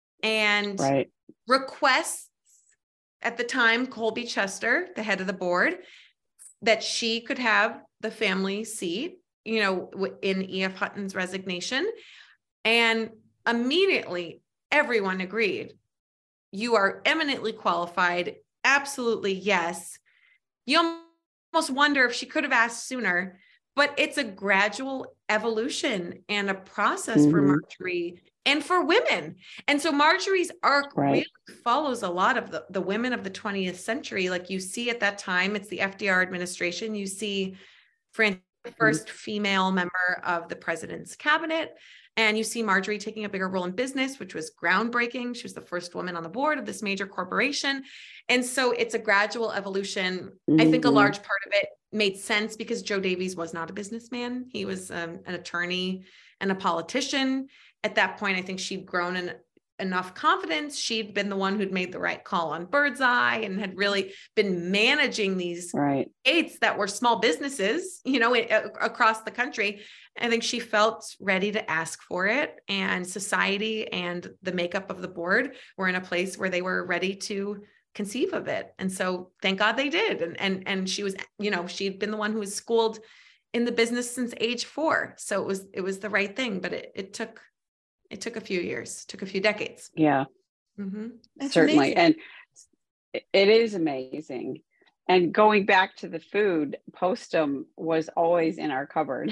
S2: and
S5: right.
S2: requests at the time Colby Chester, the head of the board, that she could have the family seat, you know, in E F Hutton's resignation. And immediately everyone agreed. You are eminently qualified. Absolutely. Yes. You almost wonder if she could have asked sooner, but it's a gradual evolution and a process mm-hmm. for Marjorie and for women. And so Marjorie's arc right. really follows a lot of the, the women of the twentieth century. Like you see at that time, it's the F D R administration. You see Frances, the first female member of the president's cabinet. And you see Marjorie taking a bigger role in business, which was groundbreaking. She was the first woman on the board of this major corporation. And so it's a gradual evolution. Mm-hmm. I think a large part of it made sense because Joe Davies was not a businessman. He was um, an attorney and a politician. At that point, I think she'd grown in enough confidence. She'd been the one who'd made the right call on Birdseye and had really been managing these
S5: right.
S2: states that were small businesses, you know, it, across the country. I think she felt ready to ask for it, and society and the makeup of the board were in a place where they were ready to conceive of it. And so thank God they did. And, and, and she was, you know, she'd been the one who was schooled in the business since age four. So it was, it was the right thing, but it, it took, it took a few years, took a few decades.
S5: Yeah,
S2: mm-hmm.
S5: certainly. Amazing. And it is amazing. And going back to the food, Postum was always in our cupboard.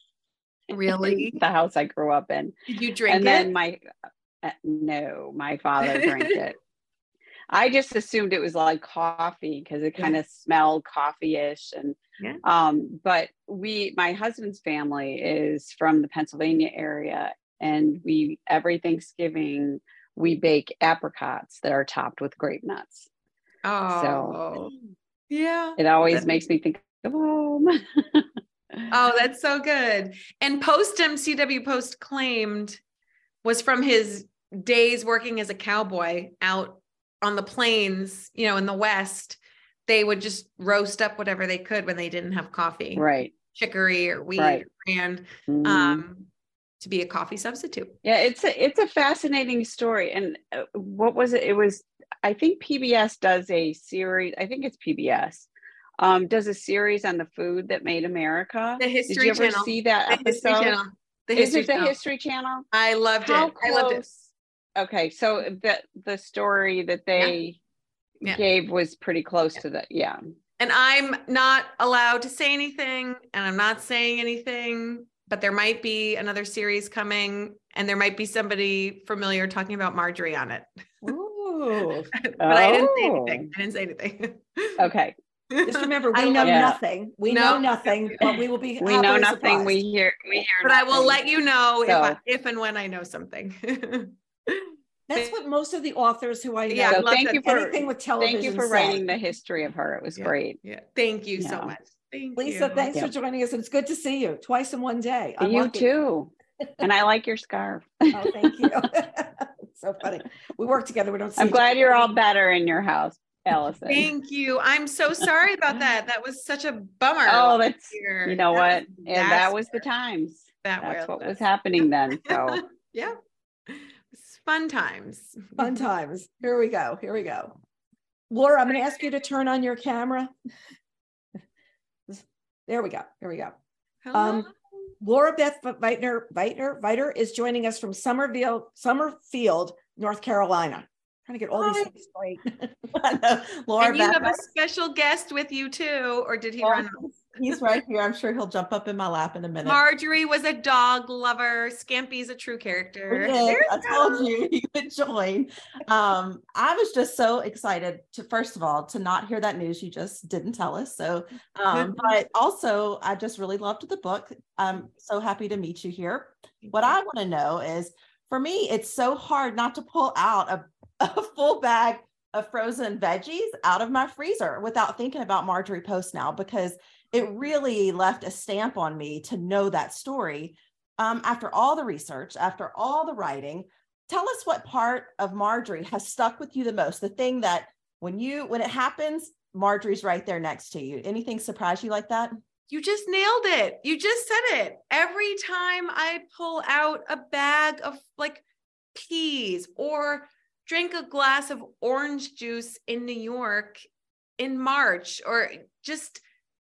S2: Really?
S5: The house I grew up in.
S2: Did you drink
S5: and
S2: it?
S5: And then my, uh, no, my father drank it. I just assumed it was like coffee because it kind of yeah. smelled coffee-ish. And,
S2: yeah.
S5: um, but we, my husband's family is from the Pennsylvania area, and we, every Thanksgiving, we bake apricots that are topped with grape nuts.
S2: Oh,
S5: so
S2: yeah.
S5: It always makes me think of home.
S2: Oh, that's so good. And Postum, C W Post claimed, was from his days working as a cowboy out on the plains, you know, in the West. They would just roast up whatever they could when they didn't have coffee.
S5: Right.
S2: Chicory or wheat
S5: right.
S2: or bran,
S5: mm-hmm.
S2: um, to be a coffee substitute.
S5: Yeah, it's a, it's a fascinating story. And uh, what was it? It was, I think P B S does a series, I think it's P B S, um, does a series on the food that made America.
S2: The History
S5: Did you ever
S2: Channel.
S5: see that
S2: the
S5: episode?
S2: History Channel. The
S5: Is
S2: History
S5: it the
S2: Channel.
S5: History Channel?
S2: I loved
S5: How
S2: it. I loved it.
S5: close? Okay, so the the story that they
S2: Yeah.
S5: gave was pretty close to the yeah.
S2: And I'm not allowed to say anything, and I'm not saying anything, but there might be another series coming, and there might be somebody familiar talking about Marjorie on it.
S1: Ooh.
S2: But I didn't say
S5: Oh.
S2: anything. I didn't say anything.
S5: Okay.
S1: Just remember,
S2: I
S1: we know
S2: love
S5: Yeah.
S1: nothing. We
S2: No.
S1: know nothing, but we will be
S5: We know
S1: happily
S5: nothing. We
S1: surprised.
S5: hear we hear
S2: But I will
S5: nothing.
S2: let you know if
S5: So-
S2: I, if and when I know something.
S1: That's what most of the authors who I know,
S2: Yeah,
S5: So
S2: love
S5: thank
S2: that.
S5: you for
S1: anything with television
S5: thank you for
S1: say.
S5: writing the history of her. It was
S2: Yeah.
S5: great.
S2: Yeah. Thank you so
S5: Yeah.
S2: much. Thank
S1: Lisa,
S2: you.
S1: thanks
S5: Yep.
S1: for joining us. And it's good to see you twice in one day. I'm
S5: You
S1: lucky.
S5: too. And I like your scarf.
S1: Oh, thank you. So funny. We work together. We don't see
S5: I'm
S1: each
S5: glad
S1: other.
S5: you're all better in your house, Allison.
S2: Thank you. I'm so sorry about that. That was such a bummer.
S5: Oh, that's
S2: year.
S5: you know
S2: That
S5: what?
S2: was a
S5: And that was the
S2: disaster.
S5: times.
S2: That
S5: That's what was
S2: disaster.
S5: happening then. So
S2: Yeah. It's fun times.
S1: Fun times. Here we go. Here we go. Laura, I'm going to ask you to turn on your camera. There we go. Here we go.
S2: Hello.
S1: Um, Laura Beth Veitner, Veitner, Veiter is joining us from Summerfield, Summerfield, North Carolina. Trying to get all these things straight. Laura
S2: And you
S1: Beth,
S2: have a special guest with you too, or did he
S6: Well,
S2: run off?
S6: he's- He's right here. I'm sure he'll jump up in my lap in a minute.
S2: Marjorie was a dog lover. Scampy's a true character.
S6: He is.
S2: There
S6: I
S2: you
S6: told
S2: go.
S6: you he would join. Um, I was just so excited to, first of all, to not hear that news you just didn't tell us. So, um, but also I just really loved the book. I'm so happy to meet you here. What I want to know is, for me, it's so hard not to pull out a, a full bag of frozen veggies out of my freezer without thinking about Marjorie Post now, because it really left a stamp on me to know that story. Um, after all the research, after all the writing, tell us what part of Marjorie has stuck with you the most, the thing that when you, when it happens, Marjorie's right there next to you. Anything surprise you like that?
S2: You just nailed it. You just said it. Every time I pull out a bag of like peas or drink a glass of orange juice in New York in March, or just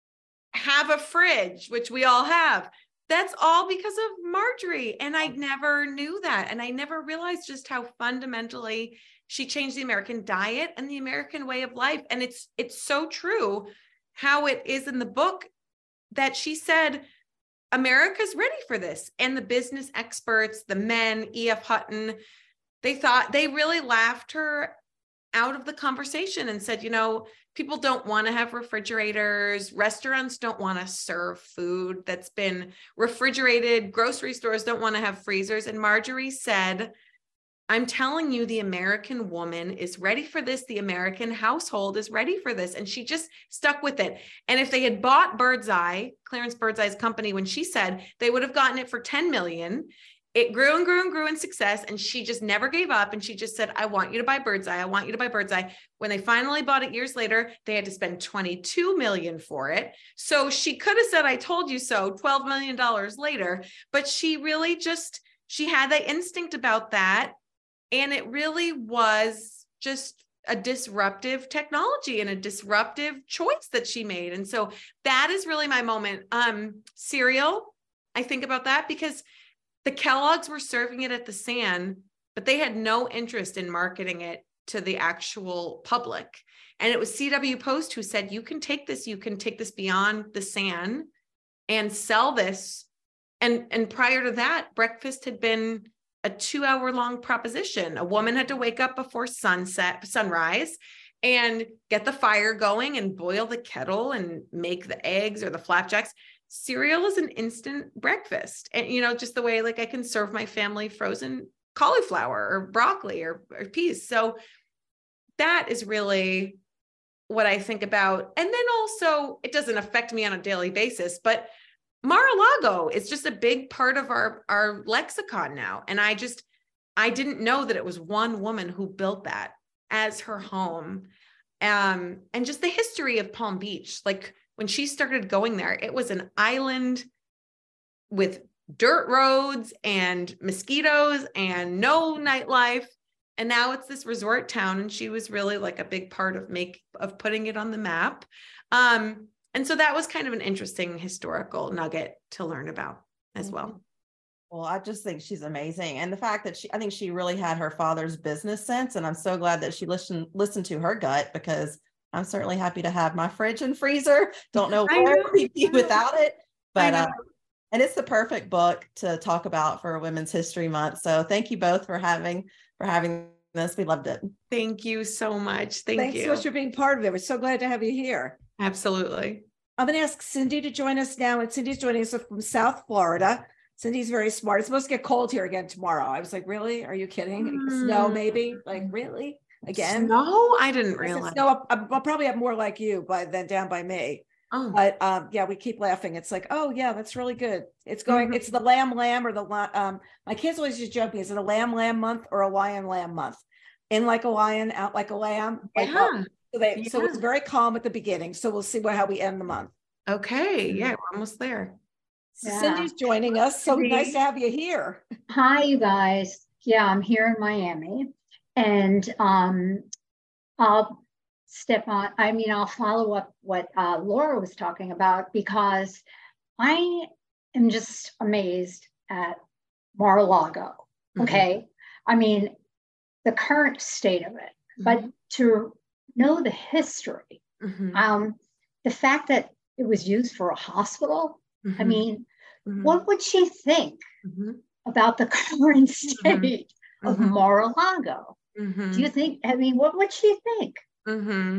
S2: have a fridge, which we all have, that's all because of Marjorie. And I never knew that. And I never realized just how fundamentally she changed the American diet and the American way of life. And it's, it's so true how it is in the book that she said, America's ready for this. And the business experts, the men, E F Hutton, they thought, they really laughed her out of the conversation and said, you know, people don't want to have refrigerators. Restaurants don't want to serve food that's been refrigerated. Grocery stores don't want to have freezers. And Marjorie said, I'm telling you, the American woman is ready for this. The American household is ready for this. And she just stuck with it. And if they had bought Birdseye, Clarence Birdseye's company, when she said they would have gotten it for ten million, it grew and grew and grew in success. And she just never gave up. And she just said, I want you to buy Birdseye. I want you to buy Birdseye. When they finally bought it years later, they had to spend twenty-two million dollars for it. So she could have said, I told you so, twelve million dollars later, but she really just, she had that instinct about that. And it really was just a disruptive technology and a disruptive choice that she made. And so that is really my moment. Um, cereal, I think about that because the Kellogg's were serving it at the San, but they had no interest in marketing it to the actual public. And it was C W Post who said, you can take this, you can take this beyond the San and sell this. And, and prior to that, breakfast had been a two hour long proposition. A woman had to wake up before sunset, sunrise, and get the fire going and boil the kettle and make the eggs or the flapjacks. Cereal is an instant breakfast. And, you know, just the way like I can serve my family frozen cauliflower or broccoli or, or peas. So that is really what I think about. And then also it doesn't affect me on a daily basis, but Mar-a-Lago is just a big part of our, our lexicon now. And I just, I didn't know that it was one woman who built that as her home. Um, and just the history of Palm Beach. Like when she started going there, it was an island with dirt roads and mosquitoes and no nightlife. And now it's this resort town. And she was really like a big part of make, of putting it on the map. Um, And so that was kind of an interesting historical nugget to learn about as well.
S6: Well, I just think she's amazing. And the fact that she, I think she really had her father's business sense. And I'm so glad that she listened, listened to her gut, because I'm certainly happy to have my fridge and freezer. Don't know where we'd be without it, but, uh, and it's the perfect book to talk about for Women's History Month. So thank you both for having, for having this. We loved it.
S2: Thank you so much. Thank
S1: Thanks
S2: you.
S1: so much for being part of it. We're so glad to have you here.
S2: Absolutely.
S1: I'm going to ask Cindy to join us now. And Cindy's joining us from South Florida. Cindy's very smart. It's supposed to get cold here again tomorrow. I was like, really? Are you kidding? Mm. Snow, maybe? Like, really? Again?
S2: No, I didn't realize.
S1: Snow, I'll, I'll probably have more like you by then down by me. Oh. But um, yeah, we keep laughing. It's like, oh yeah, that's really good. It's going, mm-hmm. It's the lamb lamb or the, um, my kids always just joke me, is it a lamb lamb month or a lion lamb month? In like a lion, out like a lamb. Like,
S2: yeah.
S1: uh, so, they,
S2: yeah.
S1: so it's very calm at the beginning. So we'll see what, how we end the month.
S2: Okay. Yeah, we're almost there.
S1: Yeah. Cindy's joining us. So Cindy. Nice to have you here.
S7: Hi, you guys. Yeah, I'm here in Miami. And um, I'll step on, I mean, I'll follow up what uh, Laura was talking about, because I am just amazed at Mar-a-Lago. Okay. Mm-hmm. I mean, the current state of it, mm-hmm. but to know the history, mm-hmm. um, the fact that it was used for a hospital, mm-hmm. I mean, mm-hmm. what would she think mm-hmm. about the current state mm-hmm. of mm-hmm. Mar-a-Lago? Mm-hmm. Do you think, I mean, what would she think?
S2: Mm-hmm.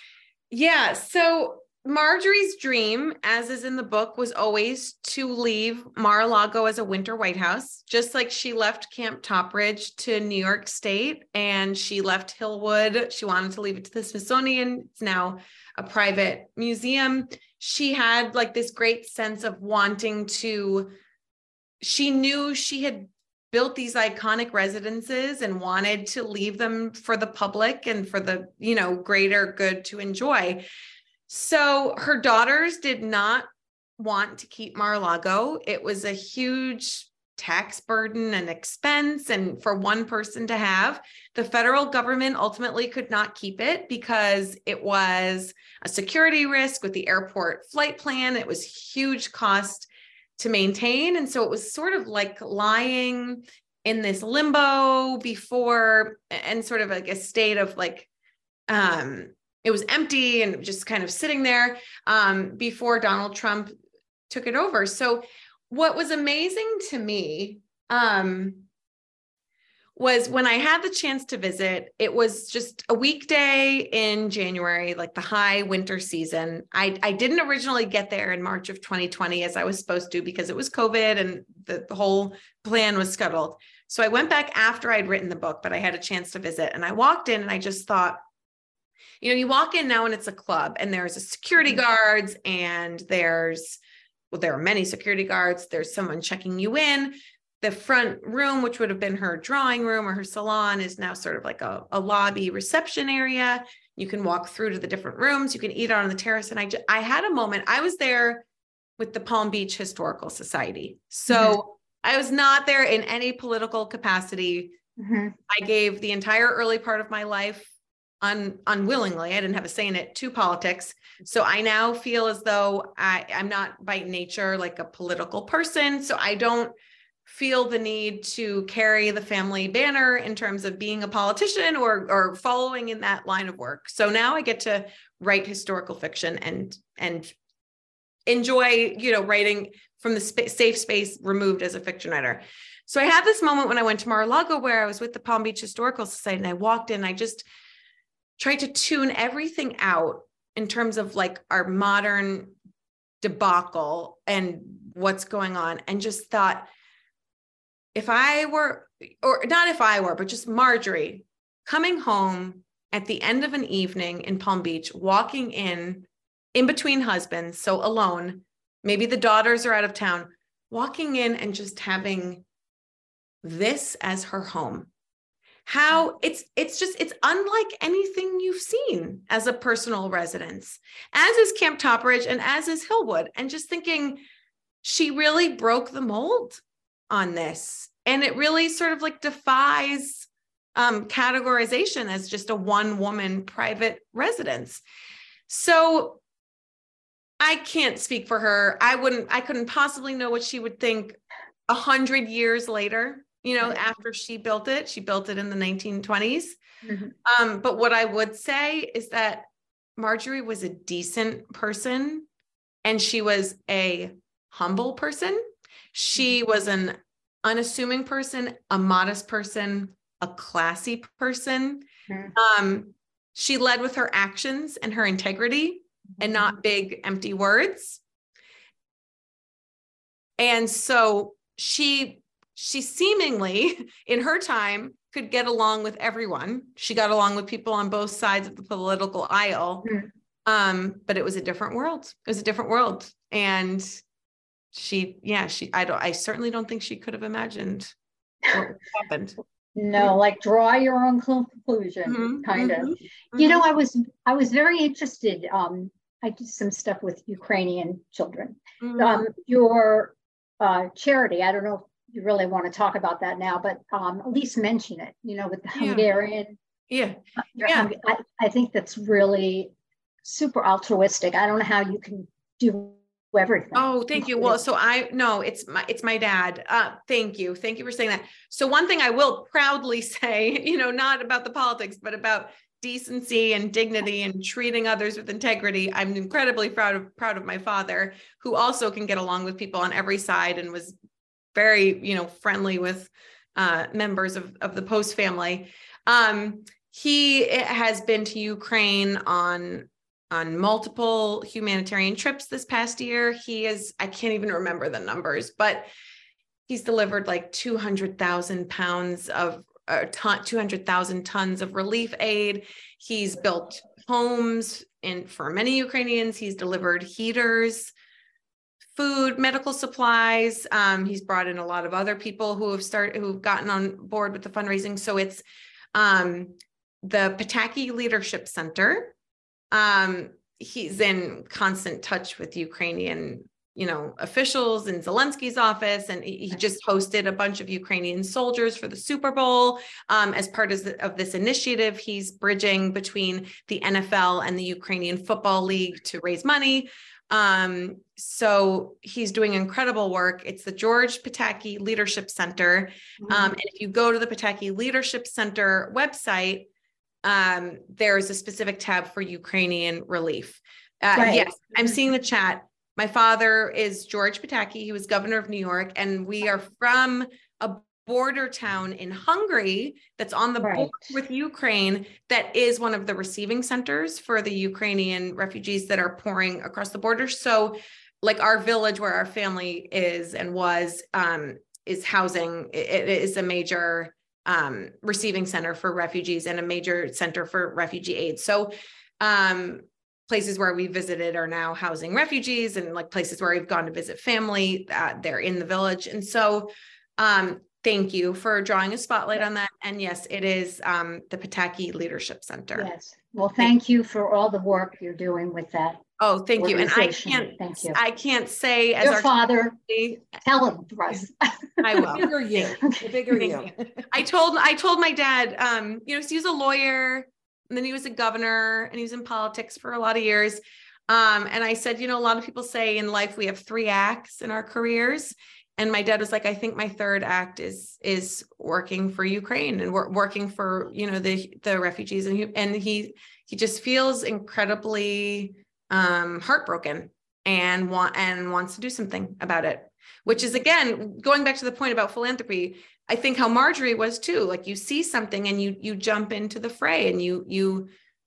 S2: Yeah. So Marjorie's dream, as is in the book, was always to leave Mar-a-Lago as a winter White House, just like she left Camp Topridge to New York State, and she left Hillwood. She wanted to leave it to the Smithsonian. It's now a private museum. She had like this great sense of wanting to, she knew she had built these iconic residences and wanted to leave them for the public and for the, you know, greater good to enjoy. So her daughters did not want to keep Mar-a-Lago. It was a huge tax burden and expense, and for one person to have. The federal government ultimately could not keep it because it was a security risk with the airport flight plan. It was huge cost to maintain. And so it was sort of like lying in this limbo before, and sort of like a state of like, um, it was empty and just kind of sitting there um, before Donald Trump took it over. So what was amazing to me um, was when I had the chance to visit, it was just a weekday in January, like the high winter season. I, I didn't originally get there in March of twenty twenty as I was supposed to, because it was COVID and the, the whole plan was scuttled. So I went back after I'd written the book, but I had a chance to visit, and I walked in and I just thought, you know, you walk in now and it's a club, and there's a security guards, and there's, well, there are many security guards. There's someone checking you in. The front room, which would have been her drawing room or her salon, is now sort of like a, a lobby reception area. You can walk through to the different rooms. You can eat out on the terrace. And I, just, I had a moment. I was there with the Palm Beach Historical Society. So mm-hmm. I was not there in any political capacity. Mm-hmm. I gave the entire early part of my life Un, unwillingly, I didn't have a say in it, to politics. So I now feel as though I, I'm not by nature like a political person. So I don't feel the need to carry the family banner in terms of being a politician or, or following in that line of work. So now I get to write historical fiction and, and enjoy, you know, writing from the sp- safe space removed as a fiction writer. So I had this moment when I went to Mar-a-Lago where I was with the Palm Beach Historical Society, and I walked in, I just tried to tune everything out in terms of like our modern debacle and what's going on, and just thought, if I were, or not if I were, but just Marjorie coming home at the end of an evening in Palm Beach, walking in, in between husbands, so alone, maybe the daughters are out of town, walking in and just having this as her home. How it's, it's just, it's unlike anything you've seen as a personal residence, as is Camp Topridge and as is Hillwood. And just thinking, she really broke the mold on this. And it really sort of like defies um, categorization as just a one woman private residence. So I can't speak for her. I wouldn't, I couldn't possibly know what she would think a hundred years later, you know, after she built it. She built it in the nineteen twenties. Mm-hmm. Um, but what I would say is that Marjorie was a decent person, and she was a humble person. She was an unassuming person, a modest person, a classy person. Mm-hmm. Um, she led with her actions and her integrity, mm-hmm. and not big, empty words. And so she, she seemingly in her time could get along with everyone. She got along with people on both sides of the political aisle. Mm-hmm. Um, but it was a different world. It was a different world. And she, yeah, she, I don't, I certainly don't think she could have imagined what happened.
S7: No, like draw your own conclusion, mm-hmm, kind mm-hmm, of. Mm-hmm. You know, I was, I was very interested. Um, I did some stuff with Ukrainian children. Mm-hmm. Um, your uh, charity, I don't know if you really want to talk about that now, but um, at least mention it, you know, with the Hungarian.
S2: Yeah.
S7: Uh,
S2: yeah.
S7: Hung- I, I think that's really super altruistic. I don't know how you can do everything.
S2: Oh, thank you. Well, so I, no, it's my, it's my dad. Uh, thank you. Thank you for saying that. So one thing I will proudly say, you know, not about the politics, but about decency and dignity and treating others with integrity. I'm incredibly proud of, proud of my father, who also can get along with people on every side and was very, you know, friendly with uh, members of, of the Post family. Um, he has been to Ukraine on on multiple humanitarian trips this past year. He is, I can't even remember the numbers, but he's delivered like two hundred thousand pounds of, uh, ton, two hundred thousand tons of relief aid. He's built homes in, for many Ukrainians. He's delivered heaters, food, medical supplies. Um, he's brought in a lot of other people who have started, who've gotten on board with the fundraising. So it's um, the Pataki Leadership Center. Um, he's in constant touch with Ukrainian, you know, officials in Zelensky's office, and he, he just hosted a bunch of Ukrainian soldiers for the Super Bowl. Um, as part of, the, of this initiative, he's bridging between the N F L and the Ukrainian Football League to raise money. Um, so he's doing incredible work. It's the George Pataki Leadership Center. Mm-hmm. Um, and if you go to the Pataki Leadership Center website, um, there's a specific tab for Ukrainian relief. Uh, right. Yes, I'm seeing the chat. My father is George Pataki. He was governor of New York, and we are from a border town in Hungary that's on the right. border with Ukraine, that is one of the receiving centers for the Ukrainian refugees that are pouring across the border. So like our village where our family is and was, um, is housing, it, it is a major um, receiving center for refugees and a major center for refugee aid. So um, places where we visited are now housing refugees, and like places where we've gone to visit family, uh, they're in the village. And so um, thank you for drawing a spotlight on that. And yes, it is um, the Pataki Leadership Center.
S7: Yes. Well, thank, thank you for all the work you're doing with that.
S2: Oh, thank you. And I can't,
S7: thank you.
S2: I can't say as
S7: your
S2: our
S7: father, tell him, Russ.
S2: I will.
S6: The bigger you, the bigger you.
S2: you. I told, I told my dad, um, you know, he was a lawyer, and then he was a governor, and he was in politics for a lot of years. Um, and I said, you know, a lot of people say in life we have three acts in our careers. And my dad was like, I think my third act is is working for Ukraine and we're working for, you know, the the refugees. And he, and he he just feels incredibly um, heartbroken and want and wants to do something about it. Which is, again, going back to the point about philanthropy, I think how Marjorie was too. Like, you see something and you you jump into the fray, and you you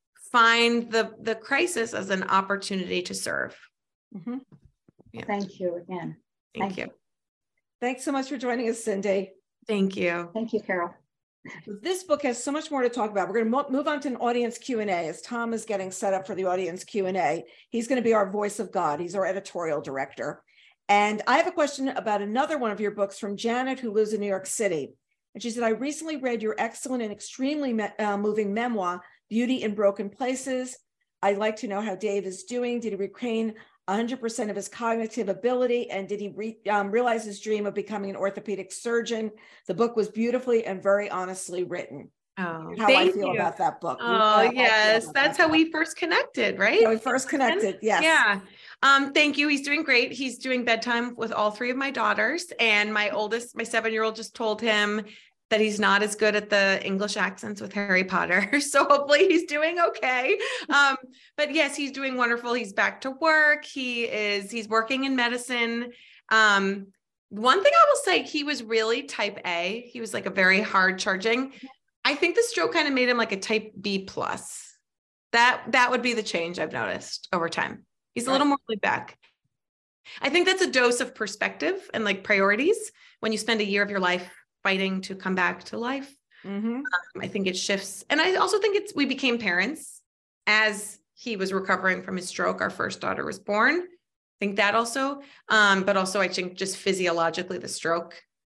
S2: find the the crisis as an opportunity to serve.
S7: Mm-hmm. Yeah. Thank you again.
S2: Thank, Thank you. you.
S6: Thanks so much for joining us, Cindy.
S2: Thank you.
S7: Thank you, Carol.
S6: This book has so much more to talk about. We're going to move on to an audience Q and A as Tom is getting set up for the audience Q and A. He's going to be our voice of God. He's our editorial director. And I have a question about another one of your books from Janet, who lives in New York City. And she said, I recently read your excellent and extremely me- uh, moving memoir, Beauty in Broken Places. I'd like to know how Dave is doing. Did he retain one hundred percent of his cognitive ability? And did he re- um, realize his dream of becoming an orthopedic surgeon? The book was beautifully and very honestly written.
S2: Oh,
S1: how
S2: thank
S1: I feel
S2: you.
S1: about that book. You know
S2: Oh,
S1: how I feel
S2: yes.
S1: about
S2: That's
S1: that
S2: how
S1: book.
S2: we first connected, right?
S1: How we first connected. Yes.
S2: Yeah. Um, thank you. He's doing great. He's doing bedtime with all three of my daughters. And my oldest, my seven-year-old just told him that he's not as good at the English accents with Harry Potter. So hopefully he's doing okay. Um, but yes, he's doing wonderful. He's back to work. He is, he's working in medicine. Um, one thing I will say, he was really type A. He was like a very hard charging. I think the stroke kind of made him like a type B plus. That, that would be the change I've noticed over time. He's a little more laid back. I think that's a dose of perspective and like priorities when you spend a year of your life fighting to come back to life.
S1: Mm-hmm.
S2: Um, I think it shifts. And I also think it's, we became parents as he was recovering from his stroke. Our first daughter was born. I think that also, um, but also I think just physiologically the stroke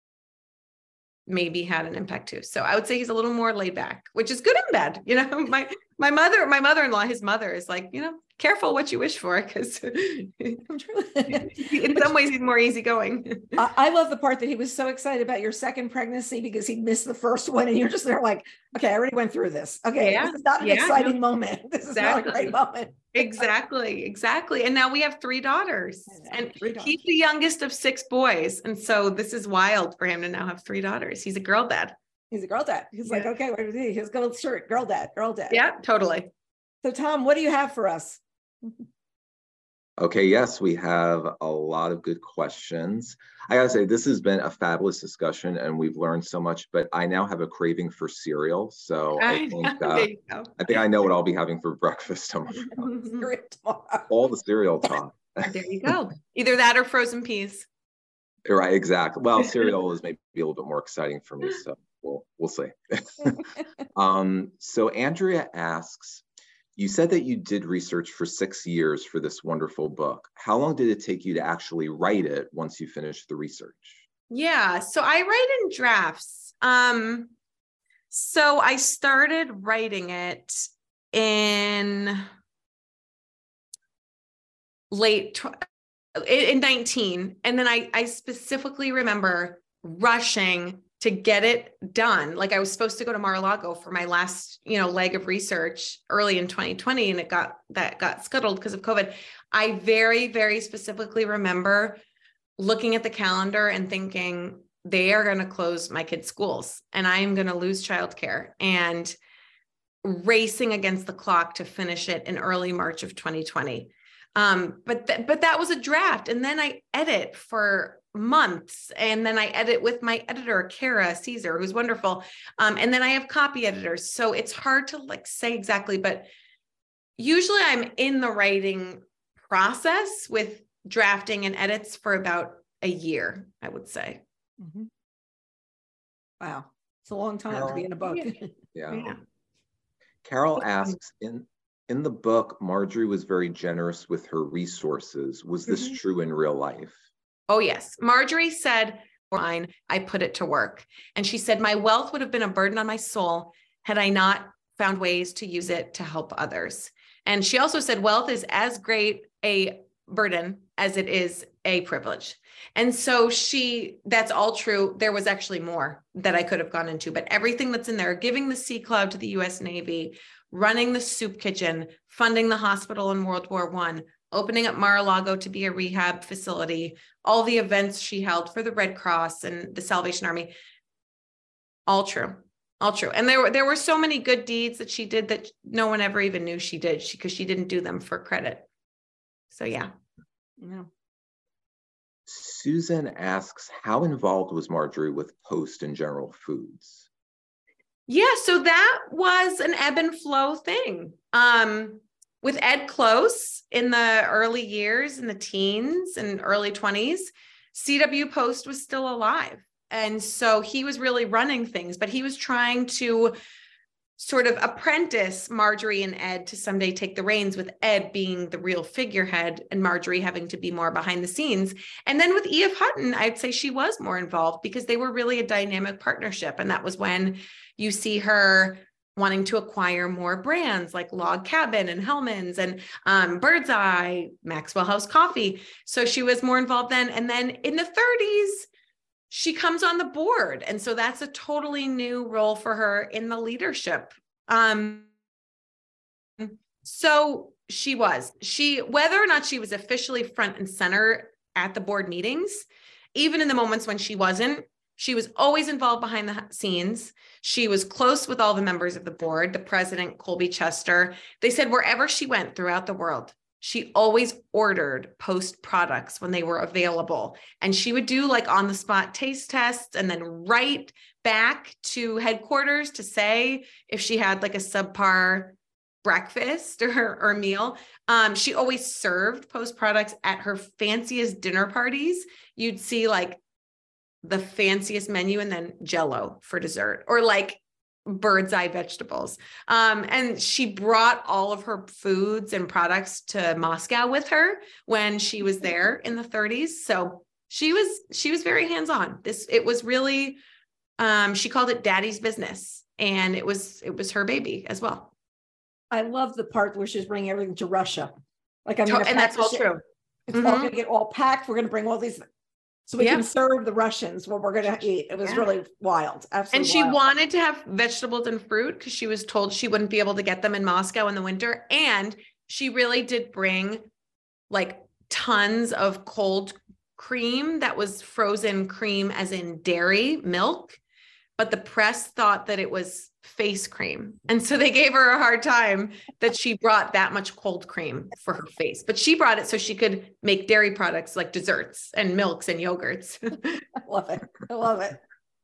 S2: maybe had an impact too. So I would say he's a little more laid back, which is good and bad. You know, my, my mother, my mother-in-law, his mother is like, you know, careful what you wish for, because in some ways he's more easygoing.
S1: I, I love the part that he was so excited about your second pregnancy because he missed the first one, and you're just there like, okay, I already went through this. Okay,
S2: yeah.
S1: this is not an
S2: yeah,
S1: exciting
S2: no,
S1: moment. This
S2: exactly.
S1: is not a great moment.
S2: Exactly, exactly. And now we have three daughters, and
S1: three daughters.
S2: He's the youngest of six boys. And so this is wild for him to now have three daughters. He's a girl dad.
S1: He's a girl dad. He's
S2: yeah.
S1: like, okay, what is he? His gold shirt, girl dad, girl dad.
S2: Yeah, totally.
S1: So Tom, what do you have for us?
S8: Okay, yes, we have a lot of good questions. I gotta say, this has been a fabulous discussion and we've learned so much, but I now have a craving for cereal. So I, I think uh, I think I know what I'll be having for breakfast tomorrow. All the cereal talk.
S2: There you go. Either that or frozen peas.
S8: Right, exactly. Well, cereal is maybe a little bit more exciting for me, so we'll we'll see. um, so Andrea asks, you said that you did research for six years for this wonderful book. How long did it take you to actually write it once you finished the research?
S2: Yeah, so I write in drafts. Um, so I started writing it in late in nineteen, and then I I specifically remember rushing to get it done. Like I was supposed to go to Mar-a-Lago for my last, you know, leg of research early in twenty twenty, and it got, that got scuttled because of COVID. I very, very specifically remember looking at the calendar and thinking, they are going to close my kids' schools and I'm going to lose childcare, and racing against the clock to finish it in early March of twenty twenty. Um, but, th- but that was a draft. And then I edit for months. And then I edit with my editor, Kara Caesar, who's wonderful. Um, and then I have copy editors. So it's hard to like say exactly, but usually I'm in the writing process with drafting and edits for about a year, I would say.
S1: Mm-hmm. Wow. It's a long time Carol, to be in a book.
S2: Yeah.
S8: yeah.
S2: yeah.
S8: Carol asks, in In the book, Marjorie was very generous with her resources. Was this mm-hmm. true in real life?
S2: Oh, yes. Marjorie said, "Fine, I put it to work." And she said, "My wealth would have been a burden on my soul had I not found ways to use it to help others." And she also said, wealth is as great a burden as it is a privilege. And so she, that's all true. There was actually more that I could have gone into, but everything that's in there, giving the Sea Cloud to the U S Navy, running the soup kitchen, funding the hospital in World War One, opening up Mar-a-Lago to be a rehab facility, all the events she held for the Red Cross and the Salvation Army, all true, all true. And there were, there were so many good deeds that she did that no one ever even knew she did, because she, she didn't do them for credit. So yeah.
S1: Yeah.
S8: Susan asks, how involved was Marjorie with Post and General Foods?
S2: Yeah, so that was an ebb and flow thing. Um, with Ed Close in the early years, in the teens and early twenties, C W Post was still alive. And so he was really running things, but he was trying to sort of apprentice Marjorie and Ed to someday take the reins, with Ed being the real figurehead and Marjorie having to be more behind the scenes. And then with E F Hutton, I'd say she was more involved because they were really a dynamic partnership. And that was when you see her wanting to acquire more brands like Log Cabin and Hellman's and um, Bird's Eye, Maxwell House Coffee. So she was more involved then. And then in the thirties, she comes on the board. And so that's a totally new role for her in the leadership. Um, so she was, she, whether or not she was officially front and center at the board meetings, even in the moments when she wasn't, she was always involved behind the scenes. She was close with all the members of the board, the president, Colby Chester. They said wherever she went throughout the world, she always ordered Post products when they were available. And she would do like on the spot taste tests and then write back to headquarters to say if she had like a subpar breakfast or, or meal. Um, she always served Post products at her fanciest dinner parties. You'd see like the fanciest menu and then Jell-O for dessert, or like bird's eye vegetables. Um, and she brought all of her foods and products to Moscow with her when she was there in the thirties. So she was, she was very hands-on. This, it was really, um, she called it daddy's business, and it was, it was her baby as well.
S1: I love the part where she's bringing everything to Russia. Like, I'm
S2: and that's all true.
S1: It's
S2: mm-hmm.
S1: all going to get all packed. We're going to bring all these so we yep. can serve the Russians what we're going to eat. It was yeah. really wild. Absolutely.
S2: And she
S1: wild.
S2: wanted to have vegetables and fruit because she was told she wouldn't be able to get them in Moscow in the winter. And she really did bring like tons of cold cream that was frozen cream, as in dairy milk. But the press thought that it was face cream. And so they gave her a hard time that she brought that much cold cream for her face. But she brought it so she could make dairy products like desserts and milks and yogurts.
S1: I love it. I love it.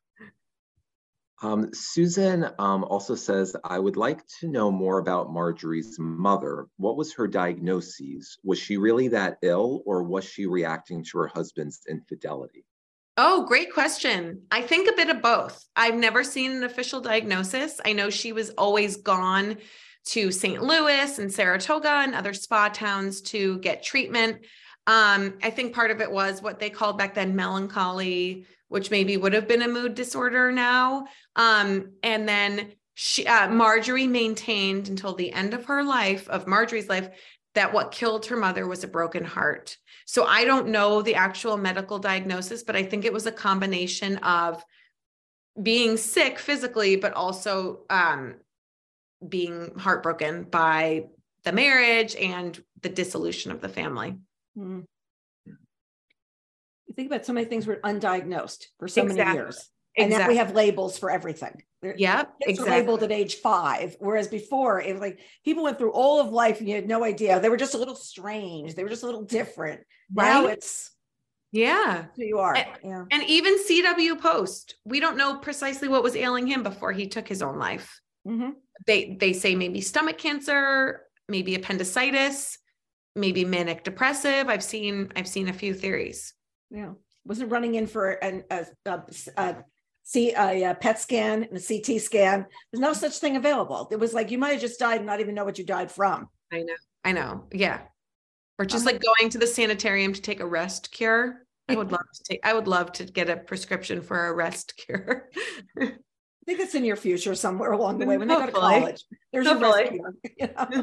S8: Um, Susan um, also says, I would like to know more about Marjorie's mother. What was her diagnosis? Was she really that ill, or was she reacting to her husband's infidelity?
S2: Oh, great question. I think a bit of both. I've never seen an official diagnosis. I know she was always gone to Saint Louis and Saratoga and other spa towns to get treatment. Um, I think part of it was what they called back then melancholy, which maybe would have been a mood disorder now. Um, and then she, uh, Marjorie maintained until the end of her life, of Marjorie's life, that what killed her mother was a broken heart. So I don't know the actual medical diagnosis, but I think it was a combination of being sick physically, but also um, being heartbroken by the marriage and the dissolution of the family.
S1: Mm. You think about so many things were undiagnosed for so exactly. many years. And exactly. now we have labels for everything.
S2: Yep,
S1: kids exactly. are labeled at age five, whereas before it was like people went through all of life and you had no idea. They were just a little strange. They were just a little different. Right? Now it's
S2: yeah,
S1: who you are.
S2: And,
S1: yeah.
S2: and even C W Post, we don't know precisely what was ailing him before he took his own life.
S1: Mm-hmm.
S2: They they say maybe stomach cancer, maybe appendicitis, maybe manic depressive. I've seen I've seen a few theories.
S1: Yeah, wasn't running in for an a, a, a see a, a P E T scan and a C T scan. There's no such thing available. It was like you might have just died and not even know what you died from.
S2: I know, I know, yeah. Or just um, like going to the sanitarium to take a rest cure. I would love to take. I would love to get a prescription for a rest cure.
S1: I think it's in your future somewhere along the way when Hopefully. They go to college. There's
S2: Hopefully.
S1: a rest cure. You know?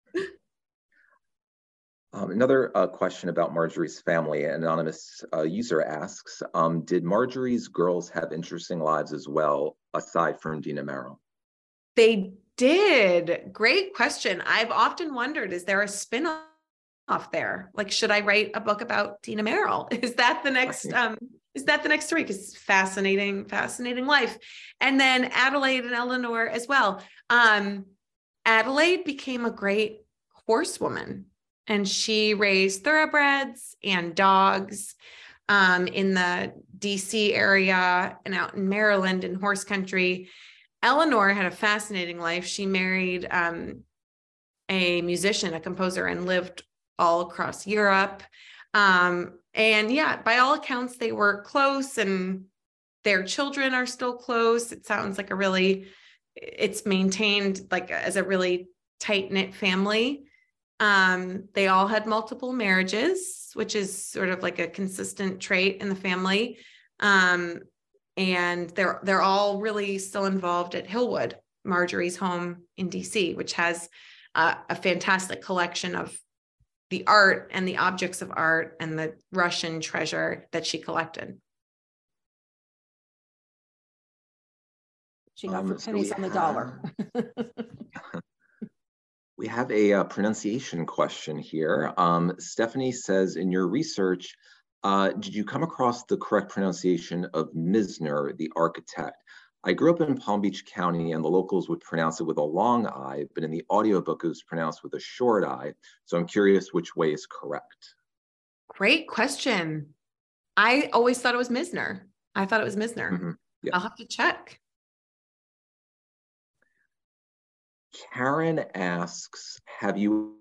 S8: Um, another uh, question about Marjorie's family. An anonymous uh, user asks, um, did Marjorie's girls have interesting lives as well, aside from Dina Merrill?
S2: They did. Great question. I've often wondered, is there a spin-off there? Like, should I write a book about Dina Merrill? Is that the next, um, is that the next story? Because fascinating, fascinating life. And then Adelaide and Eleanor as well. Um, Adelaide became a great horsewoman. And she raised thoroughbreds and dogs um, in the D C area and out in Maryland in horse country. Eleanor had a fascinating life. She married um, a musician, a composer, and lived all across Europe. Um, and yeah, by all accounts, they were close and their children are still close. It sounds like a really, it's maintained like as a really tight-knit family. Um, they all had multiple marriages, which is sort of like a consistent trait in the family. Um, and they're, they're all really still involved at Hillwood, Marjorie's home in D C, which has uh, a fantastic collection of the art and the objects of art and the Russian treasure that she collected.
S6: She got
S8: Um,
S6: for
S8: so
S6: pennies
S8: we
S6: on the
S8: have-
S6: dollar.
S8: We have a uh, pronunciation question here. Um, Stephanie says, in your research, uh, did you come across the correct pronunciation of Misner, the architect? I grew up in Palm Beach County and the locals would pronounce it with a long I, but in the audiobook it was pronounced with a short I. So I'm curious which way is correct.
S2: Great question. I always thought it was Misner. I thought it was Misner.
S8: Mm-hmm. Yeah.
S2: I'll have to check.
S8: Karen asks, have you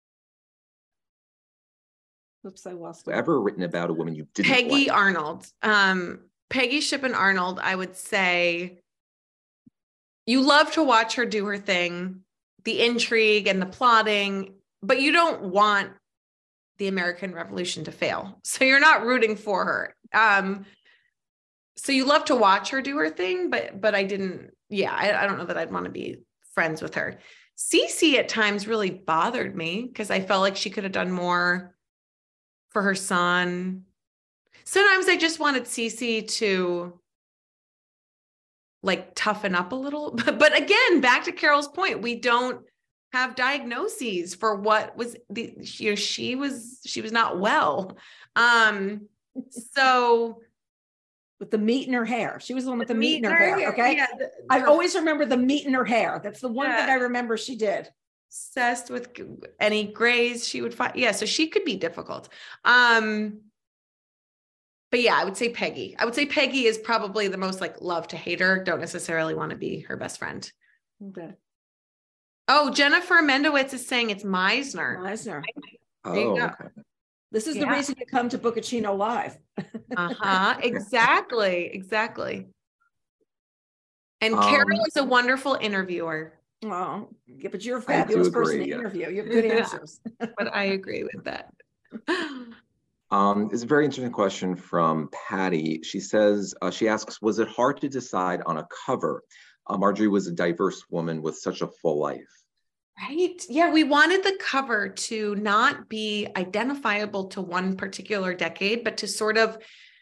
S6: Oops, I lost it.
S8: ever written about a woman you didn't
S2: Peggy
S8: like?
S2: Arnold. Um, Peggy Shippen Arnold, I would say you love to watch her do her thing, the intrigue and the plotting, but you don't want the American Revolution to fail. So you're not rooting for her. Um, so you love to watch her do her thing, but but I didn't, yeah, I, I don't know that I'd want to be friends with her. Cece at times really bothered me because I felt like she could have done more for her son. Sometimes I just wanted Cece to like toughen up a little, but, but again, back to Carol's point, we don't have diagnoses for what was the, you know, she was, she was not well. Um, so
S6: with the meat in her hair. She was the one with the meat in her
S2: her
S6: hair. Okay.
S2: yeah, the-
S6: I
S2: her-
S6: always remember the meat in her hair. That's the one
S2: Yeah.
S6: thing I remember she did.
S2: obsessed with any grays she would find. Yeah. So she could be difficult. Um, but yeah, I would say Peggy. I would say Peggy is probably the most like love to hate her. Don't necessarily want to be her best friend.
S6: Okay.
S2: Oh, Jennifer Mendowitz is saying it's Meisner.
S6: Meisner.
S2: There you
S8: Oh,
S2: go.
S8: okay.
S6: This is the
S2: Yeah.
S6: reason to come to Bookachino Live.
S2: Uh-huh. Exactly. Exactly. And
S8: Um,
S2: Carol is a wonderful interviewer,
S6: Oh, yeah, but you're a
S8: I do
S6: fabulous person
S8: agree,
S6: to
S8: yeah.
S6: interview. You have good
S2: Yeah.
S6: answers.
S2: but I agree with that.
S8: Um, it's a very interesting question from Patty. She says, uh, she asks, was it hard to decide on a cover? Uh, Marjorie was a diverse woman with such a full life.
S2: Right. Yeah. We wanted the cover to not be identifiable to one particular decade, but to sort of,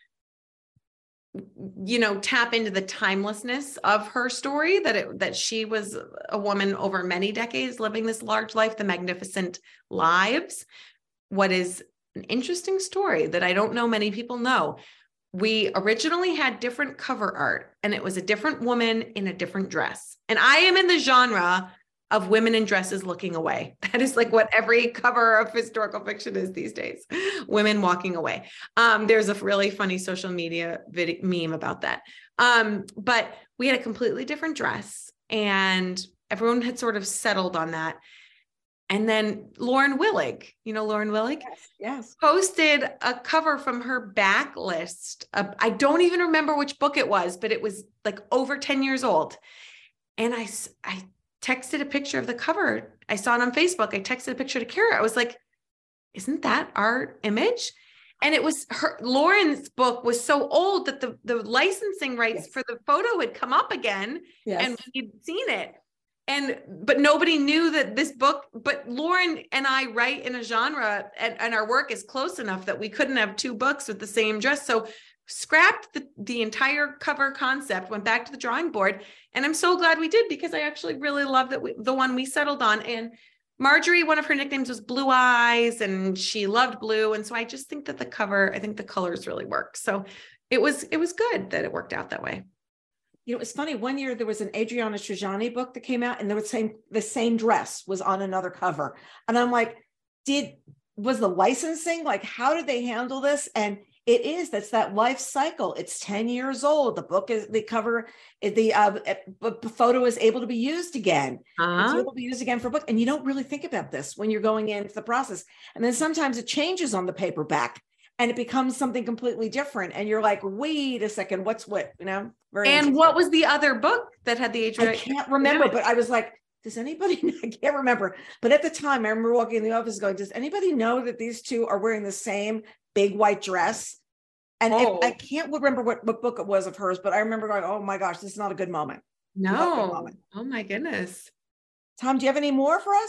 S2: you know, tap into the timelessness of her story, that it, that she was a woman over many decades living this large life, the Magnificent Lives. What is an interesting story that I don't know many people know. We originally had different cover art and it was a different woman in a different dress. And I am in the genre of women in dresses looking away. That is like what every cover of historical fiction is these days. Women walking away. Um, there's a really funny social media video meme about that. Um, but we had a completely different dress and everyone had sort of settled on that. And then Lauren Willig, you know, Lauren Willig?
S6: Yes, yes.
S2: Posted a cover from her backlist. Uh, I don't even remember which book it was, but it was like over ten years old. And I, I texted a picture of the cover. I saw it on Facebook. I texted a picture to Kara. I was like, isn't that our image? And it was her, Lauren's book was so old that the, the licensing rights
S6: Yes.
S2: for the photo had come up again.
S6: Yes.
S2: And we'd seen it. And, but nobody knew that this book, but Lauren and I write in a genre and, and our work is close enough that we couldn't have two books with the same dress. So scrapped the, the entire cover concept, went back to the drawing board. And I'm so glad we did, because I actually really love that we, the one we settled on. And Marjorie, one of her nicknames was Blue Eyes, and she loved blue. And so I just think that the cover, I think the colors really work. So it was, it was good that it worked out that way.
S6: You know, it's funny. One year there was an Adriana Trajani book that came out, and there was same the same dress was on another cover, and I'm like, did was the licensing like? How did they handle this? And it is that's that life cycle. It's ten years old. The book is the cover, the uh, the photo is able to be used again.
S2: Uh-huh.
S6: It's able to be used again for a book, and you don't really think about this when you're going into the process. And then sometimes it changes on the paperback, and it becomes something completely different. And you're like, wait a second, what's what? You know. Very
S2: And what was the other book that had the age?
S6: I can't remember, but I was like, does anybody, I can't remember. But at the time, I remember walking in the office going, does anybody know that these two are wearing the same big white dress? And
S2: Oh.
S6: it, I can't remember what, what book it was of hers, but I remember going, oh my gosh, this is not a good moment. Not a good
S2: No.
S6: moment.
S2: Oh my goodness.
S6: Tom, do you have any more for us?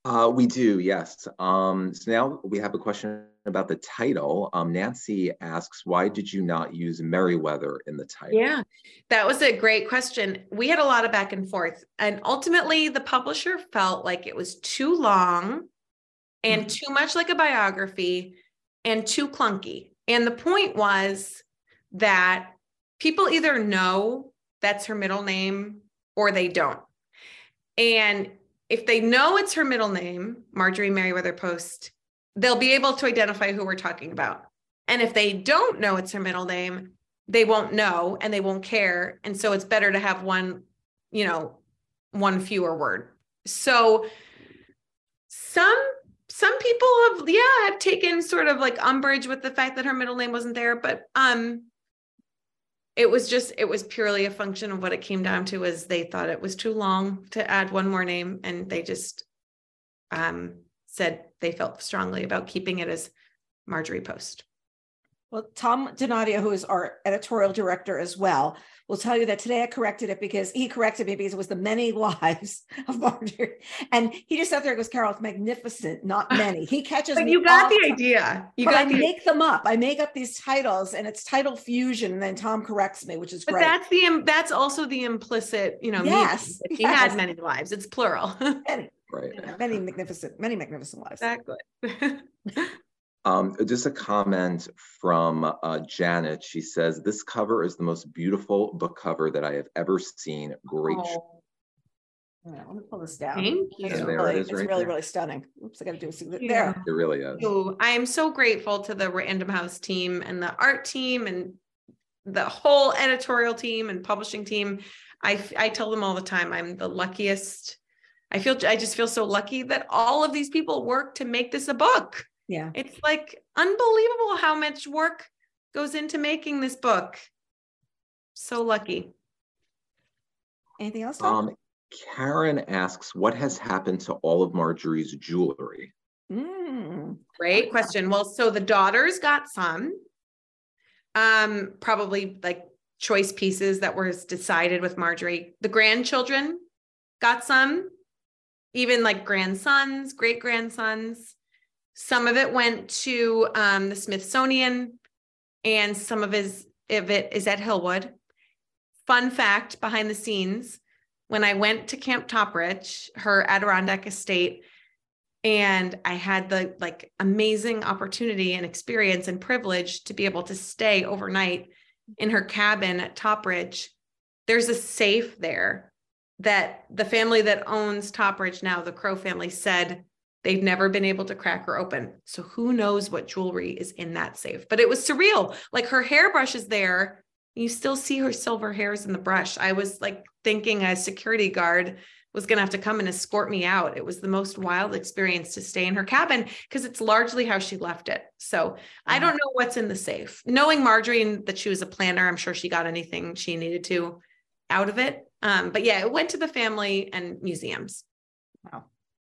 S8: Uh, we do, yes. Um, so now we have a question about the title. Um, Nancy asks, why did you not use Merriweather in the title?
S2: Yeah, that was a great question. We had a lot of back and forth, and ultimately the publisher felt like it was too long and mm-hmm. too much like a biography and too clunky. And the point was that people either know that's her middle name or they don't. And if they know it's her middle name, Marjorie Merriweather Post, they'll be able to identify who we're talking about. And if they don't know it's her middle name, they won't know and they won't care. And so it's better to have one, you know, one fewer word. So some, some people have, yeah, have taken sort of like umbrage with the fact that her middle name wasn't there, but, um, it was just, it was purely a function of what it came down to is they thought it was too long to add one more name. And they just um, said they felt strongly about keeping it as Marjorie Post.
S1: Well, Tom Donadio, who is our editorial director as well, will tell you that today I corrected it because he corrected me because it was the many lives of Marjorie. And he just sat there and goes, Carol, it's magnificent, not many. He catches
S2: but
S1: me.
S2: You got the
S1: time.
S2: idea. You
S1: but
S2: got
S1: I
S2: the
S1: make them up. I make up these titles and it's title fusion. And then Tom corrects me, which is
S2: but
S1: great.
S2: That's the that's also the implicit, you know,
S1: yes,
S2: meaning. He
S1: yes.
S2: had many lives. It's plural.
S1: many,
S8: right.
S1: Yeah, many magnificent, many magnificent lives.
S2: Exactly.
S8: Um, just a comment from uh, Janet. She says, this cover is the most beautiful book cover that I have ever seen. Great.
S1: Oh. Yeah, let me pull this down.
S2: Thank you.
S1: It's
S8: And
S1: really,
S8: there it is
S1: it's
S8: right
S1: really,
S8: there.
S1: really stunning. Oops, I got to do it
S2: Yeah.
S1: there.
S8: It really is.
S2: So I am so grateful to the Random House team and the art team and the whole editorial team and publishing team. I, I tell them all the time, I'm the luckiest. I feel, I just feel so lucky that all of these people work to make this a book.
S1: Yeah.
S2: It's like unbelievable how much work goes into making this book. So lucky.
S1: Anything else, Tom?
S8: Um, Karen asks, what has happened to all of Marjorie's jewelry?
S1: Mm.
S2: Great question. Well, so the daughters got some, um, probably like choice pieces that were decided with Marjorie. The grandchildren got some, even like grandsons, great grandsons. Some of it went to um, the Smithsonian, and some of, his, of it is at Hillwood. Fun fact behind the scenes, when I went to Camp Topridge, her Adirondack estate, and I had the like amazing opportunity and experience and privilege to be able to stay overnight in her cabin at Topridge, there's a safe there that the family that owns Topridge now, the Crow family, said they've never been able to crack or open. So who knows what jewelry is in that safe, but it was surreal. Like her hairbrush is there. You still see her silver hairs in the brush. I was like thinking a security guard was going to have to come and escort me out. It was the most wild experience to stay in her cabin because it's largely how she left it. So mm-hmm. I don't know what's in the safe. Knowing Marjorie and that she was a planner, I'm sure she got anything she needed to out of it. Um, but yeah, it went to the family and museums.
S1: Wow.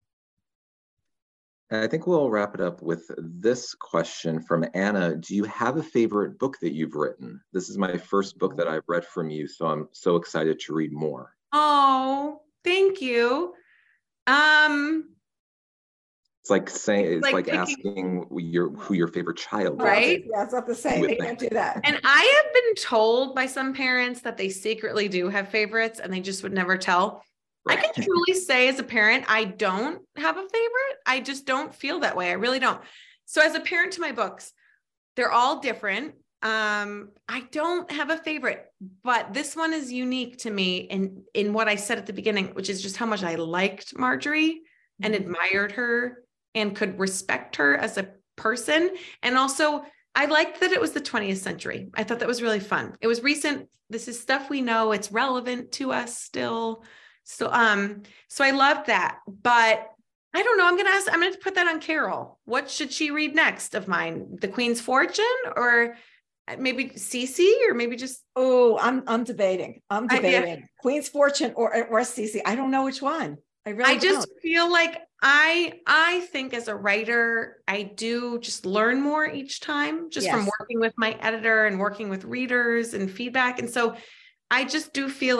S8: I think we'll wrap it up with this question from Anna. Do you have a favorite book that you've written? This is my first book that I've read from you, so I'm so excited to read more.
S2: Oh, thank you. Um,
S8: it's like saying, it's like,
S2: like picking,
S8: asking your who your favorite child is.
S2: Right?
S1: Yeah, it's not the same. They can't do that.
S2: And I have been told by some parents that they secretly do have favorites and they just would never tell. I can truly say as a parent, I don't have a favorite. I just don't feel that way. I really don't. So as a parent to my books, they're all different. Um, I don't have a favorite, but this one is unique to me in, in what I said at the beginning, which is just how much I liked Marjorie and admired her and could respect her as a person. And also I liked that it was the twentieth century. I thought that was really fun. It was recent. This is stuff we know. It's relevant to us still. So, um, so I loved that, but I don't know. I'm going to ask, I'm going to put that on Carol. What should she read next of mine? The Queen's Fortune, or maybe Cece, or maybe just,
S1: oh, I'm, I'm debating. I'm debating
S2: I, yeah.
S1: Queen's Fortune or, or Cece. I don't know which one. I really
S2: I just
S1: don't.
S2: feel like I, I think as a writer, I do just learn more each time, just
S1: yes.
S2: from working with my editor and working with readers and feedback. And so I just do feel like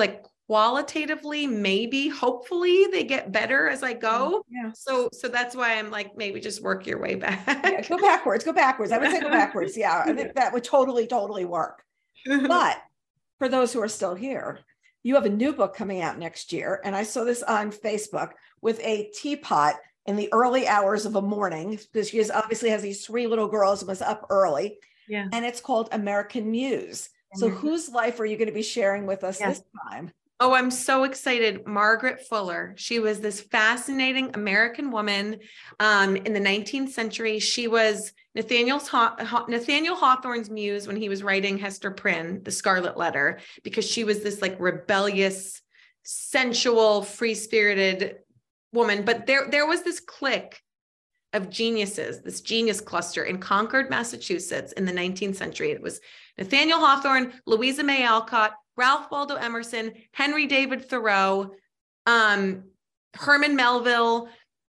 S2: qualitatively, maybe, hopefully they get better as I go.
S6: Yeah.
S2: So, so that's why I'm like, maybe just work your way back.
S6: Yeah, go backwards, go backwards. I would say go backwards. Yeah, I think that would totally, totally work. But for those who are still here, you have a new book coming out next year. And I saw this on Facebook with a teapot in the early hours of a morning, because she is, obviously has these three little girls and was up early.
S2: Yeah.
S6: And it's called American Muse. So
S2: American.
S6: whose life are you going to be sharing with us
S2: Yeah.
S6: this time?
S2: Oh, I'm so excited. Margaret Fuller. She was this fascinating American woman um, in the nineteenth century. She was Nathaniel's Haw- Nathaniel Hawthorne's muse when he was writing Hester Prynne, The Scarlet Letter, because she was this like rebellious, sensual, free-spirited woman. But there, there was this clique of geniuses, this genius cluster in Concord, Massachusetts in the nineteenth century. It was Nathaniel Hawthorne, Louisa May Alcott, Ralph Waldo Emerson, Henry David Thoreau, um, Herman Melville,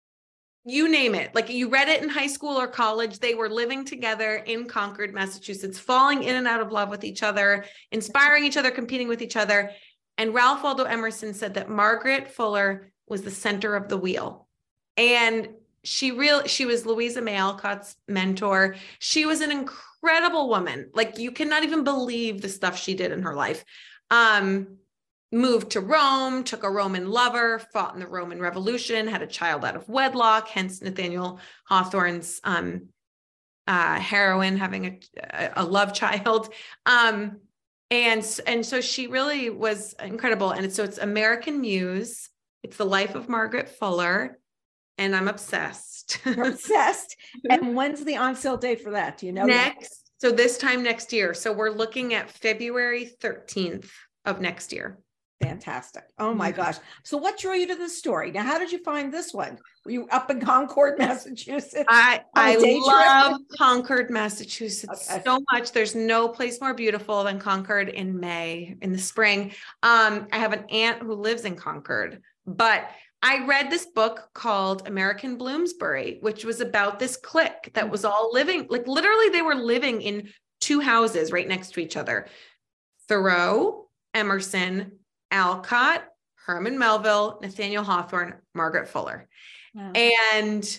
S2: you name it. Like you read it in high school or college, they were living together in Concord, Massachusetts, falling in and out of love with each other, inspiring each other, competing with each other. And Ralph Waldo Emerson said that Margaret Fuller was the center of the wheel. And she real she was Louisa May Alcott's mentor. She was an incredible woman. Like you cannot even believe the stuff she did in her life. Um, moved to Rome, took a Roman lover, fought in the Roman Revolution, had a child out of wedlock, hence Nathaniel Hawthorne's um, uh, heroine having a, a love child. Um, and, and so she really was incredible. And so it's American Muse. It's the life of Margaret Fuller. And I'm obsessed.
S6: You're obsessed. And when's the on sale date for that? Do you know?
S2: Next. So this time next year. So we're looking at February thirteenth of next year.
S6: Fantastic. Oh my gosh. So what drew you to this story? Now, how did you find this one? Were you up in Concord, Massachusetts?
S2: I, I love
S6: trip?
S2: Concord, Massachusetts
S6: Okay.
S2: so much. There's no place more beautiful than Concord in May, in the spring. Um, I have an aunt who lives in Concord, but I read this book called American Bloomsbury, which was about this clique that was all living, like literally they were living in two houses right next to each other. Thoreau, Emerson, Alcott, Herman Melville, Nathaniel Hawthorne, Margaret Fuller.
S6: Wow.
S2: And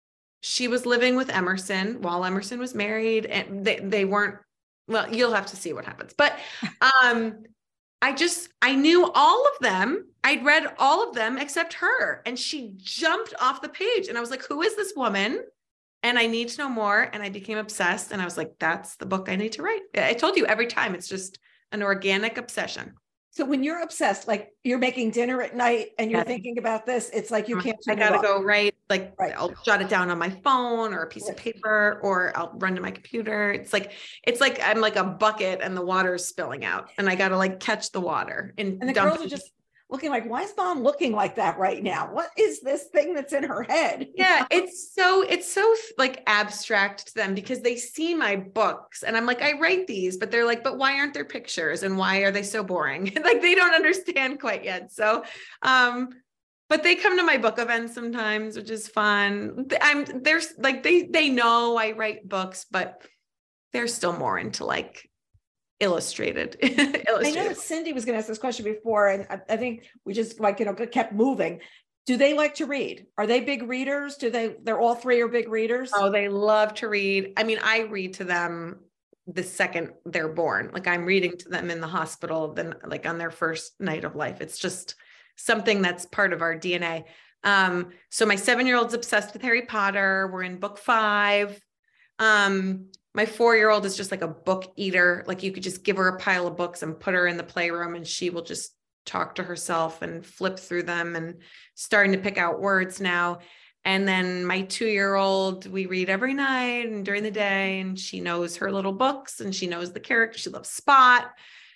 S2: she was living with Emerson while Emerson was married, and they, they weren't, well, you'll have to see what happens. But um, I just, I knew all of them. I'd read all of them except her. And she jumped off the page. And I was like, who is this woman? And I need to know more. And I became obsessed. And I was like, that's the book I need to write. I told you every time, it's just an organic obsession.
S6: So when you're obsessed, like you're making dinner at night and you're
S2: Yeah.
S6: thinking about this, it's like you can't
S2: I
S6: turn it
S2: gotta
S6: off.
S2: go write, like
S6: Right.
S2: I'll jot it down on my phone or a piece of
S6: Right.
S2: paper, or I'll run to my computer. It's like, it's like I'm like a bucket and the water is spilling out and I gotta like catch the water and,
S6: And the
S2: dump
S6: girls are
S2: it.
S6: just looking like, why is mom looking like that right now? What is this thing that's in her head?
S2: Yeah, it's so, it's so like abstract to them because they see my books and I'm like, I write these, but they're like, but why aren't there pictures and why are they so boring? Like they don't understand quite yet. So, um, but they come to my book events sometimes, which is fun. I'm there's like, they, they know I write books, but they're still more into like illustrated. illustrated.
S6: I know Cindy was going to ask this question before, and I, I think we just like, you know, kept moving. Do they like to read? Are they big readers? Do they, they're all three are big readers?
S2: Oh, they love to read. I mean, I read to them the second they're born. Like I'm reading to them in the hospital, then like on their first night of life. It's just something that's part of our D N A. Um, so my seven-year-old's obsessed with Harry Potter. We're in book five. Um, my four-year-old is just like a book eater. Like you could just give her a pile of books and put her in the playroom and she will just talk to herself and flip through them and starting to pick out words now. And then my two-year-old, we read every night and during the day, and she knows her little books and she knows the character. She loves Spot.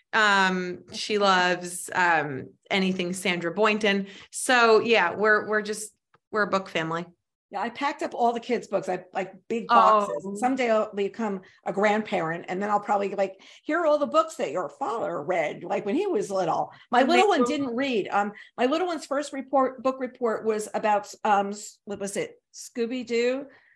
S2: Um, she loves um, anything Sandra Boynton. So yeah, we're we're just we're a book family.
S6: Yeah, I packed up all the kids' books. I like big boxes.
S2: Oh.
S6: Someday I'll become a grandparent, and then I'll probably like, here are all the books that your father read, like when he was little. My little one didn't read. Um, my little one's first report book report was about um, what was it, Scooby Doo,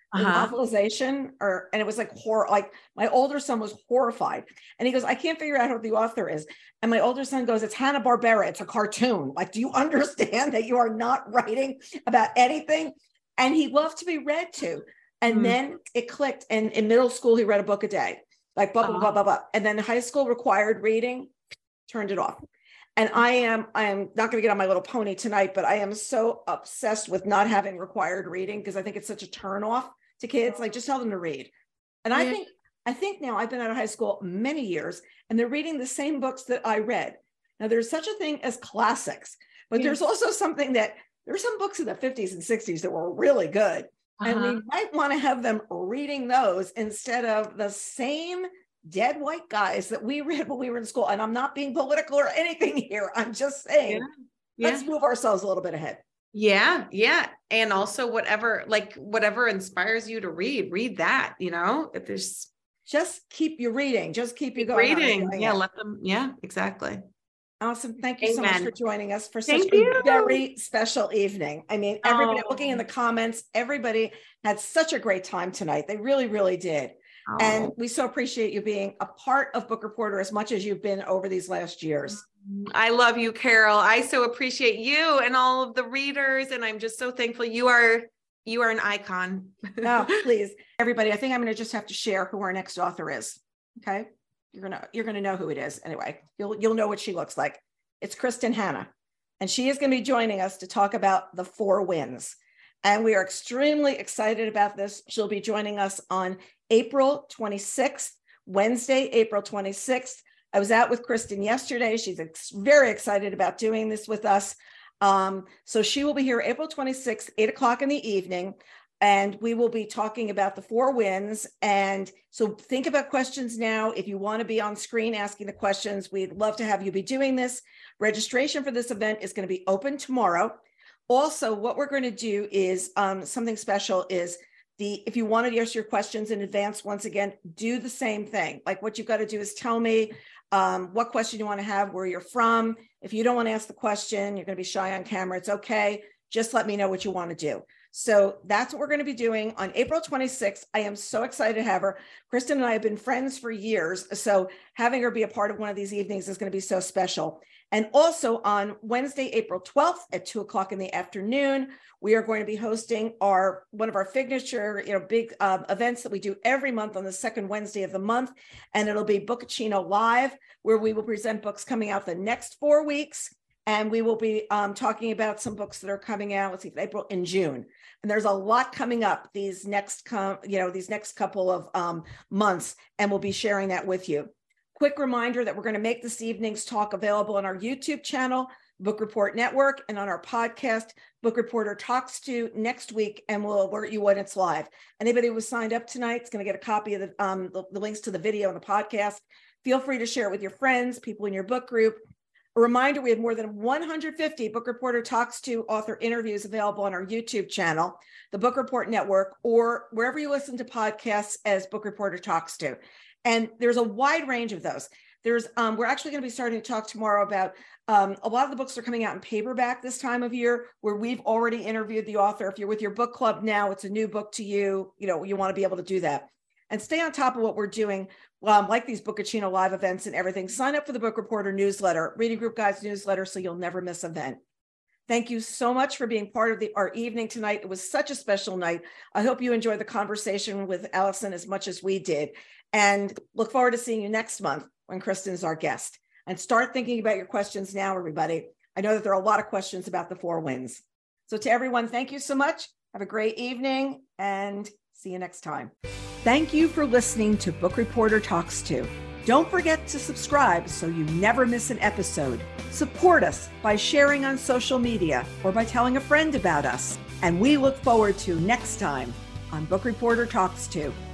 S1: the
S2: Uh-huh.
S1: novelization, or and it was like horror. Like my older son was horrified, and he goes, "I can't figure out who the author is." And my older son goes, "It's Hanna-Barbera. It's a cartoon. Like, do you understand that you are not writing about anything?" And he loved to be read to. And
S2: Mm.
S1: then it clicked. And in middle school, he read a book a day, like blah, blah, blah, blah, blah. And then high school required reading, turned it off. And I am, I am not going to get on my little pony tonight, but I am so obsessed with not having required reading because I think it's such a turn off to kids. Like, just tell them to read. And I
S2: Yeah.
S1: think, I think now I've been out of high school many years and they're reading the same books that I read. Now there's such a thing as classics, but
S2: Yeah.
S1: there's also something that there's some books in the fifties and sixties that were really good. And
S2: Uh-huh.
S1: we might want to have them reading those instead of the same dead white guys that we read when we were in school. And I'm not being political or anything here. I'm just saying,
S2: Yeah.
S1: let's move ourselves a little bit ahead.
S2: Yeah, yeah. And also whatever, like whatever inspires you to read, read that, you know, if there's
S1: Just keep you reading. Just keep you
S2: keep
S1: going. on and
S2: reading.
S1: doing
S2: Yeah,
S1: it.
S2: let them. Yeah, exactly.
S1: Awesome. Thank you so much
S2: Amen.
S1: for joining us for
S2: Thank
S1: such a
S2: you.
S1: very special evening. I mean, everybody
S2: Oh.
S1: looking in the comments, everybody had such a great time tonight. They really, really did.
S2: Oh.
S1: And we so appreciate you being a part of Book Reporter as much as you've been over these last years.
S2: I love you, Carol. I so appreciate you and all of the readers. And I'm just so thankful. You are, you are an icon.
S1: No, please, everybody, I think I'm going to just have to share who our next author is. Okay. You're going to, you're going to know who it is. Anyway, you'll, you'll know what she looks like. It's Kristin Hannah, and she is going to be joining us to talk about The Four Winds. And we are extremely excited about this. She'll be joining us on April twenty-sixth, Wednesday, April twenty-sixth. I was out with Kristin yesterday. She's ex- very excited about doing this with us. Um, so she will be here April twenty-sixth, eight o'clock in the evening. And we will be talking about the four winds. And so think about questions now. If you want to be on screen asking the questions, we'd love to have you be doing this. Registration for this event is going to be open tomorrow. Also, what we're going to do is um, something special is the, if you want to ask your questions in advance, once again, do the same thing. Like, what you've got to do is tell me um, what question you want to have, where you're from. If you don't want to ask the question, you're going to be shy on camera, it's okay. Just let me know what you want to do. So that's what we're going to be doing on April twenty-sixth. I am so excited to have her. Kristin and I have been friends for years. So having her be a part of one of these evenings is going to be so special. And also on Wednesday, April twelfth at two o'clock in the afternoon, we are going to be hosting our one of our signature, you know, big uh, events that we do every month on the second Wednesday of the month. And it'll be Bookachino Live, where we will present books coming out the next four weeks. And we will be um, talking about some books that are coming out, let's see, April and June. And there's a lot coming up these next, com- you know, these next couple of um, months, and we'll be sharing that with you. Quick reminder that we're going to make this evening's talk available on our YouTube channel, Book Report Network, and on our podcast, Book Reporter Talks To, next week, and we'll alert you when it's live. Anybody who was signed up tonight is going to get a copy of the, um, the, the links to the video and the podcast. Feel free to share it with your friends, people in your book group. A reminder, we have more than one hundred fifty Book Reporter Talks To author interviews available on our YouTube channel, the Book Report Network, or wherever you listen to podcasts as Book Reporter Talks To. And there's a wide range of those. There's, um, we're actually going to be starting to talk tomorrow about um, a lot of the books are coming out in paperback this time of year, where we've already interviewed the author. If you're with your book club now, it's a new book to you. You know, you want to be able to do that. And stay on top of what we're doing, um, like these Bookachino Live events and everything. Sign up for the Book Reporter newsletter, Reading Group Guides newsletter, so you'll never miss an event. Thank you so much for being part of the, our evening tonight. It was such a special night. I hope you enjoyed the conversation with Allison as much as we did. And look forward to seeing you next month when Kristin is our guest. And start thinking about your questions now, everybody. I know that there are a lot of questions about the Four Winds. So to everyone, thank you so much. Have a great evening and see you next time. Thank you for listening to Book Reporter Talks To. Don't forget to subscribe so you never miss an episode. Support us by sharing on social media or by telling a friend about us. And we look forward to next time on Book Reporter Talks To.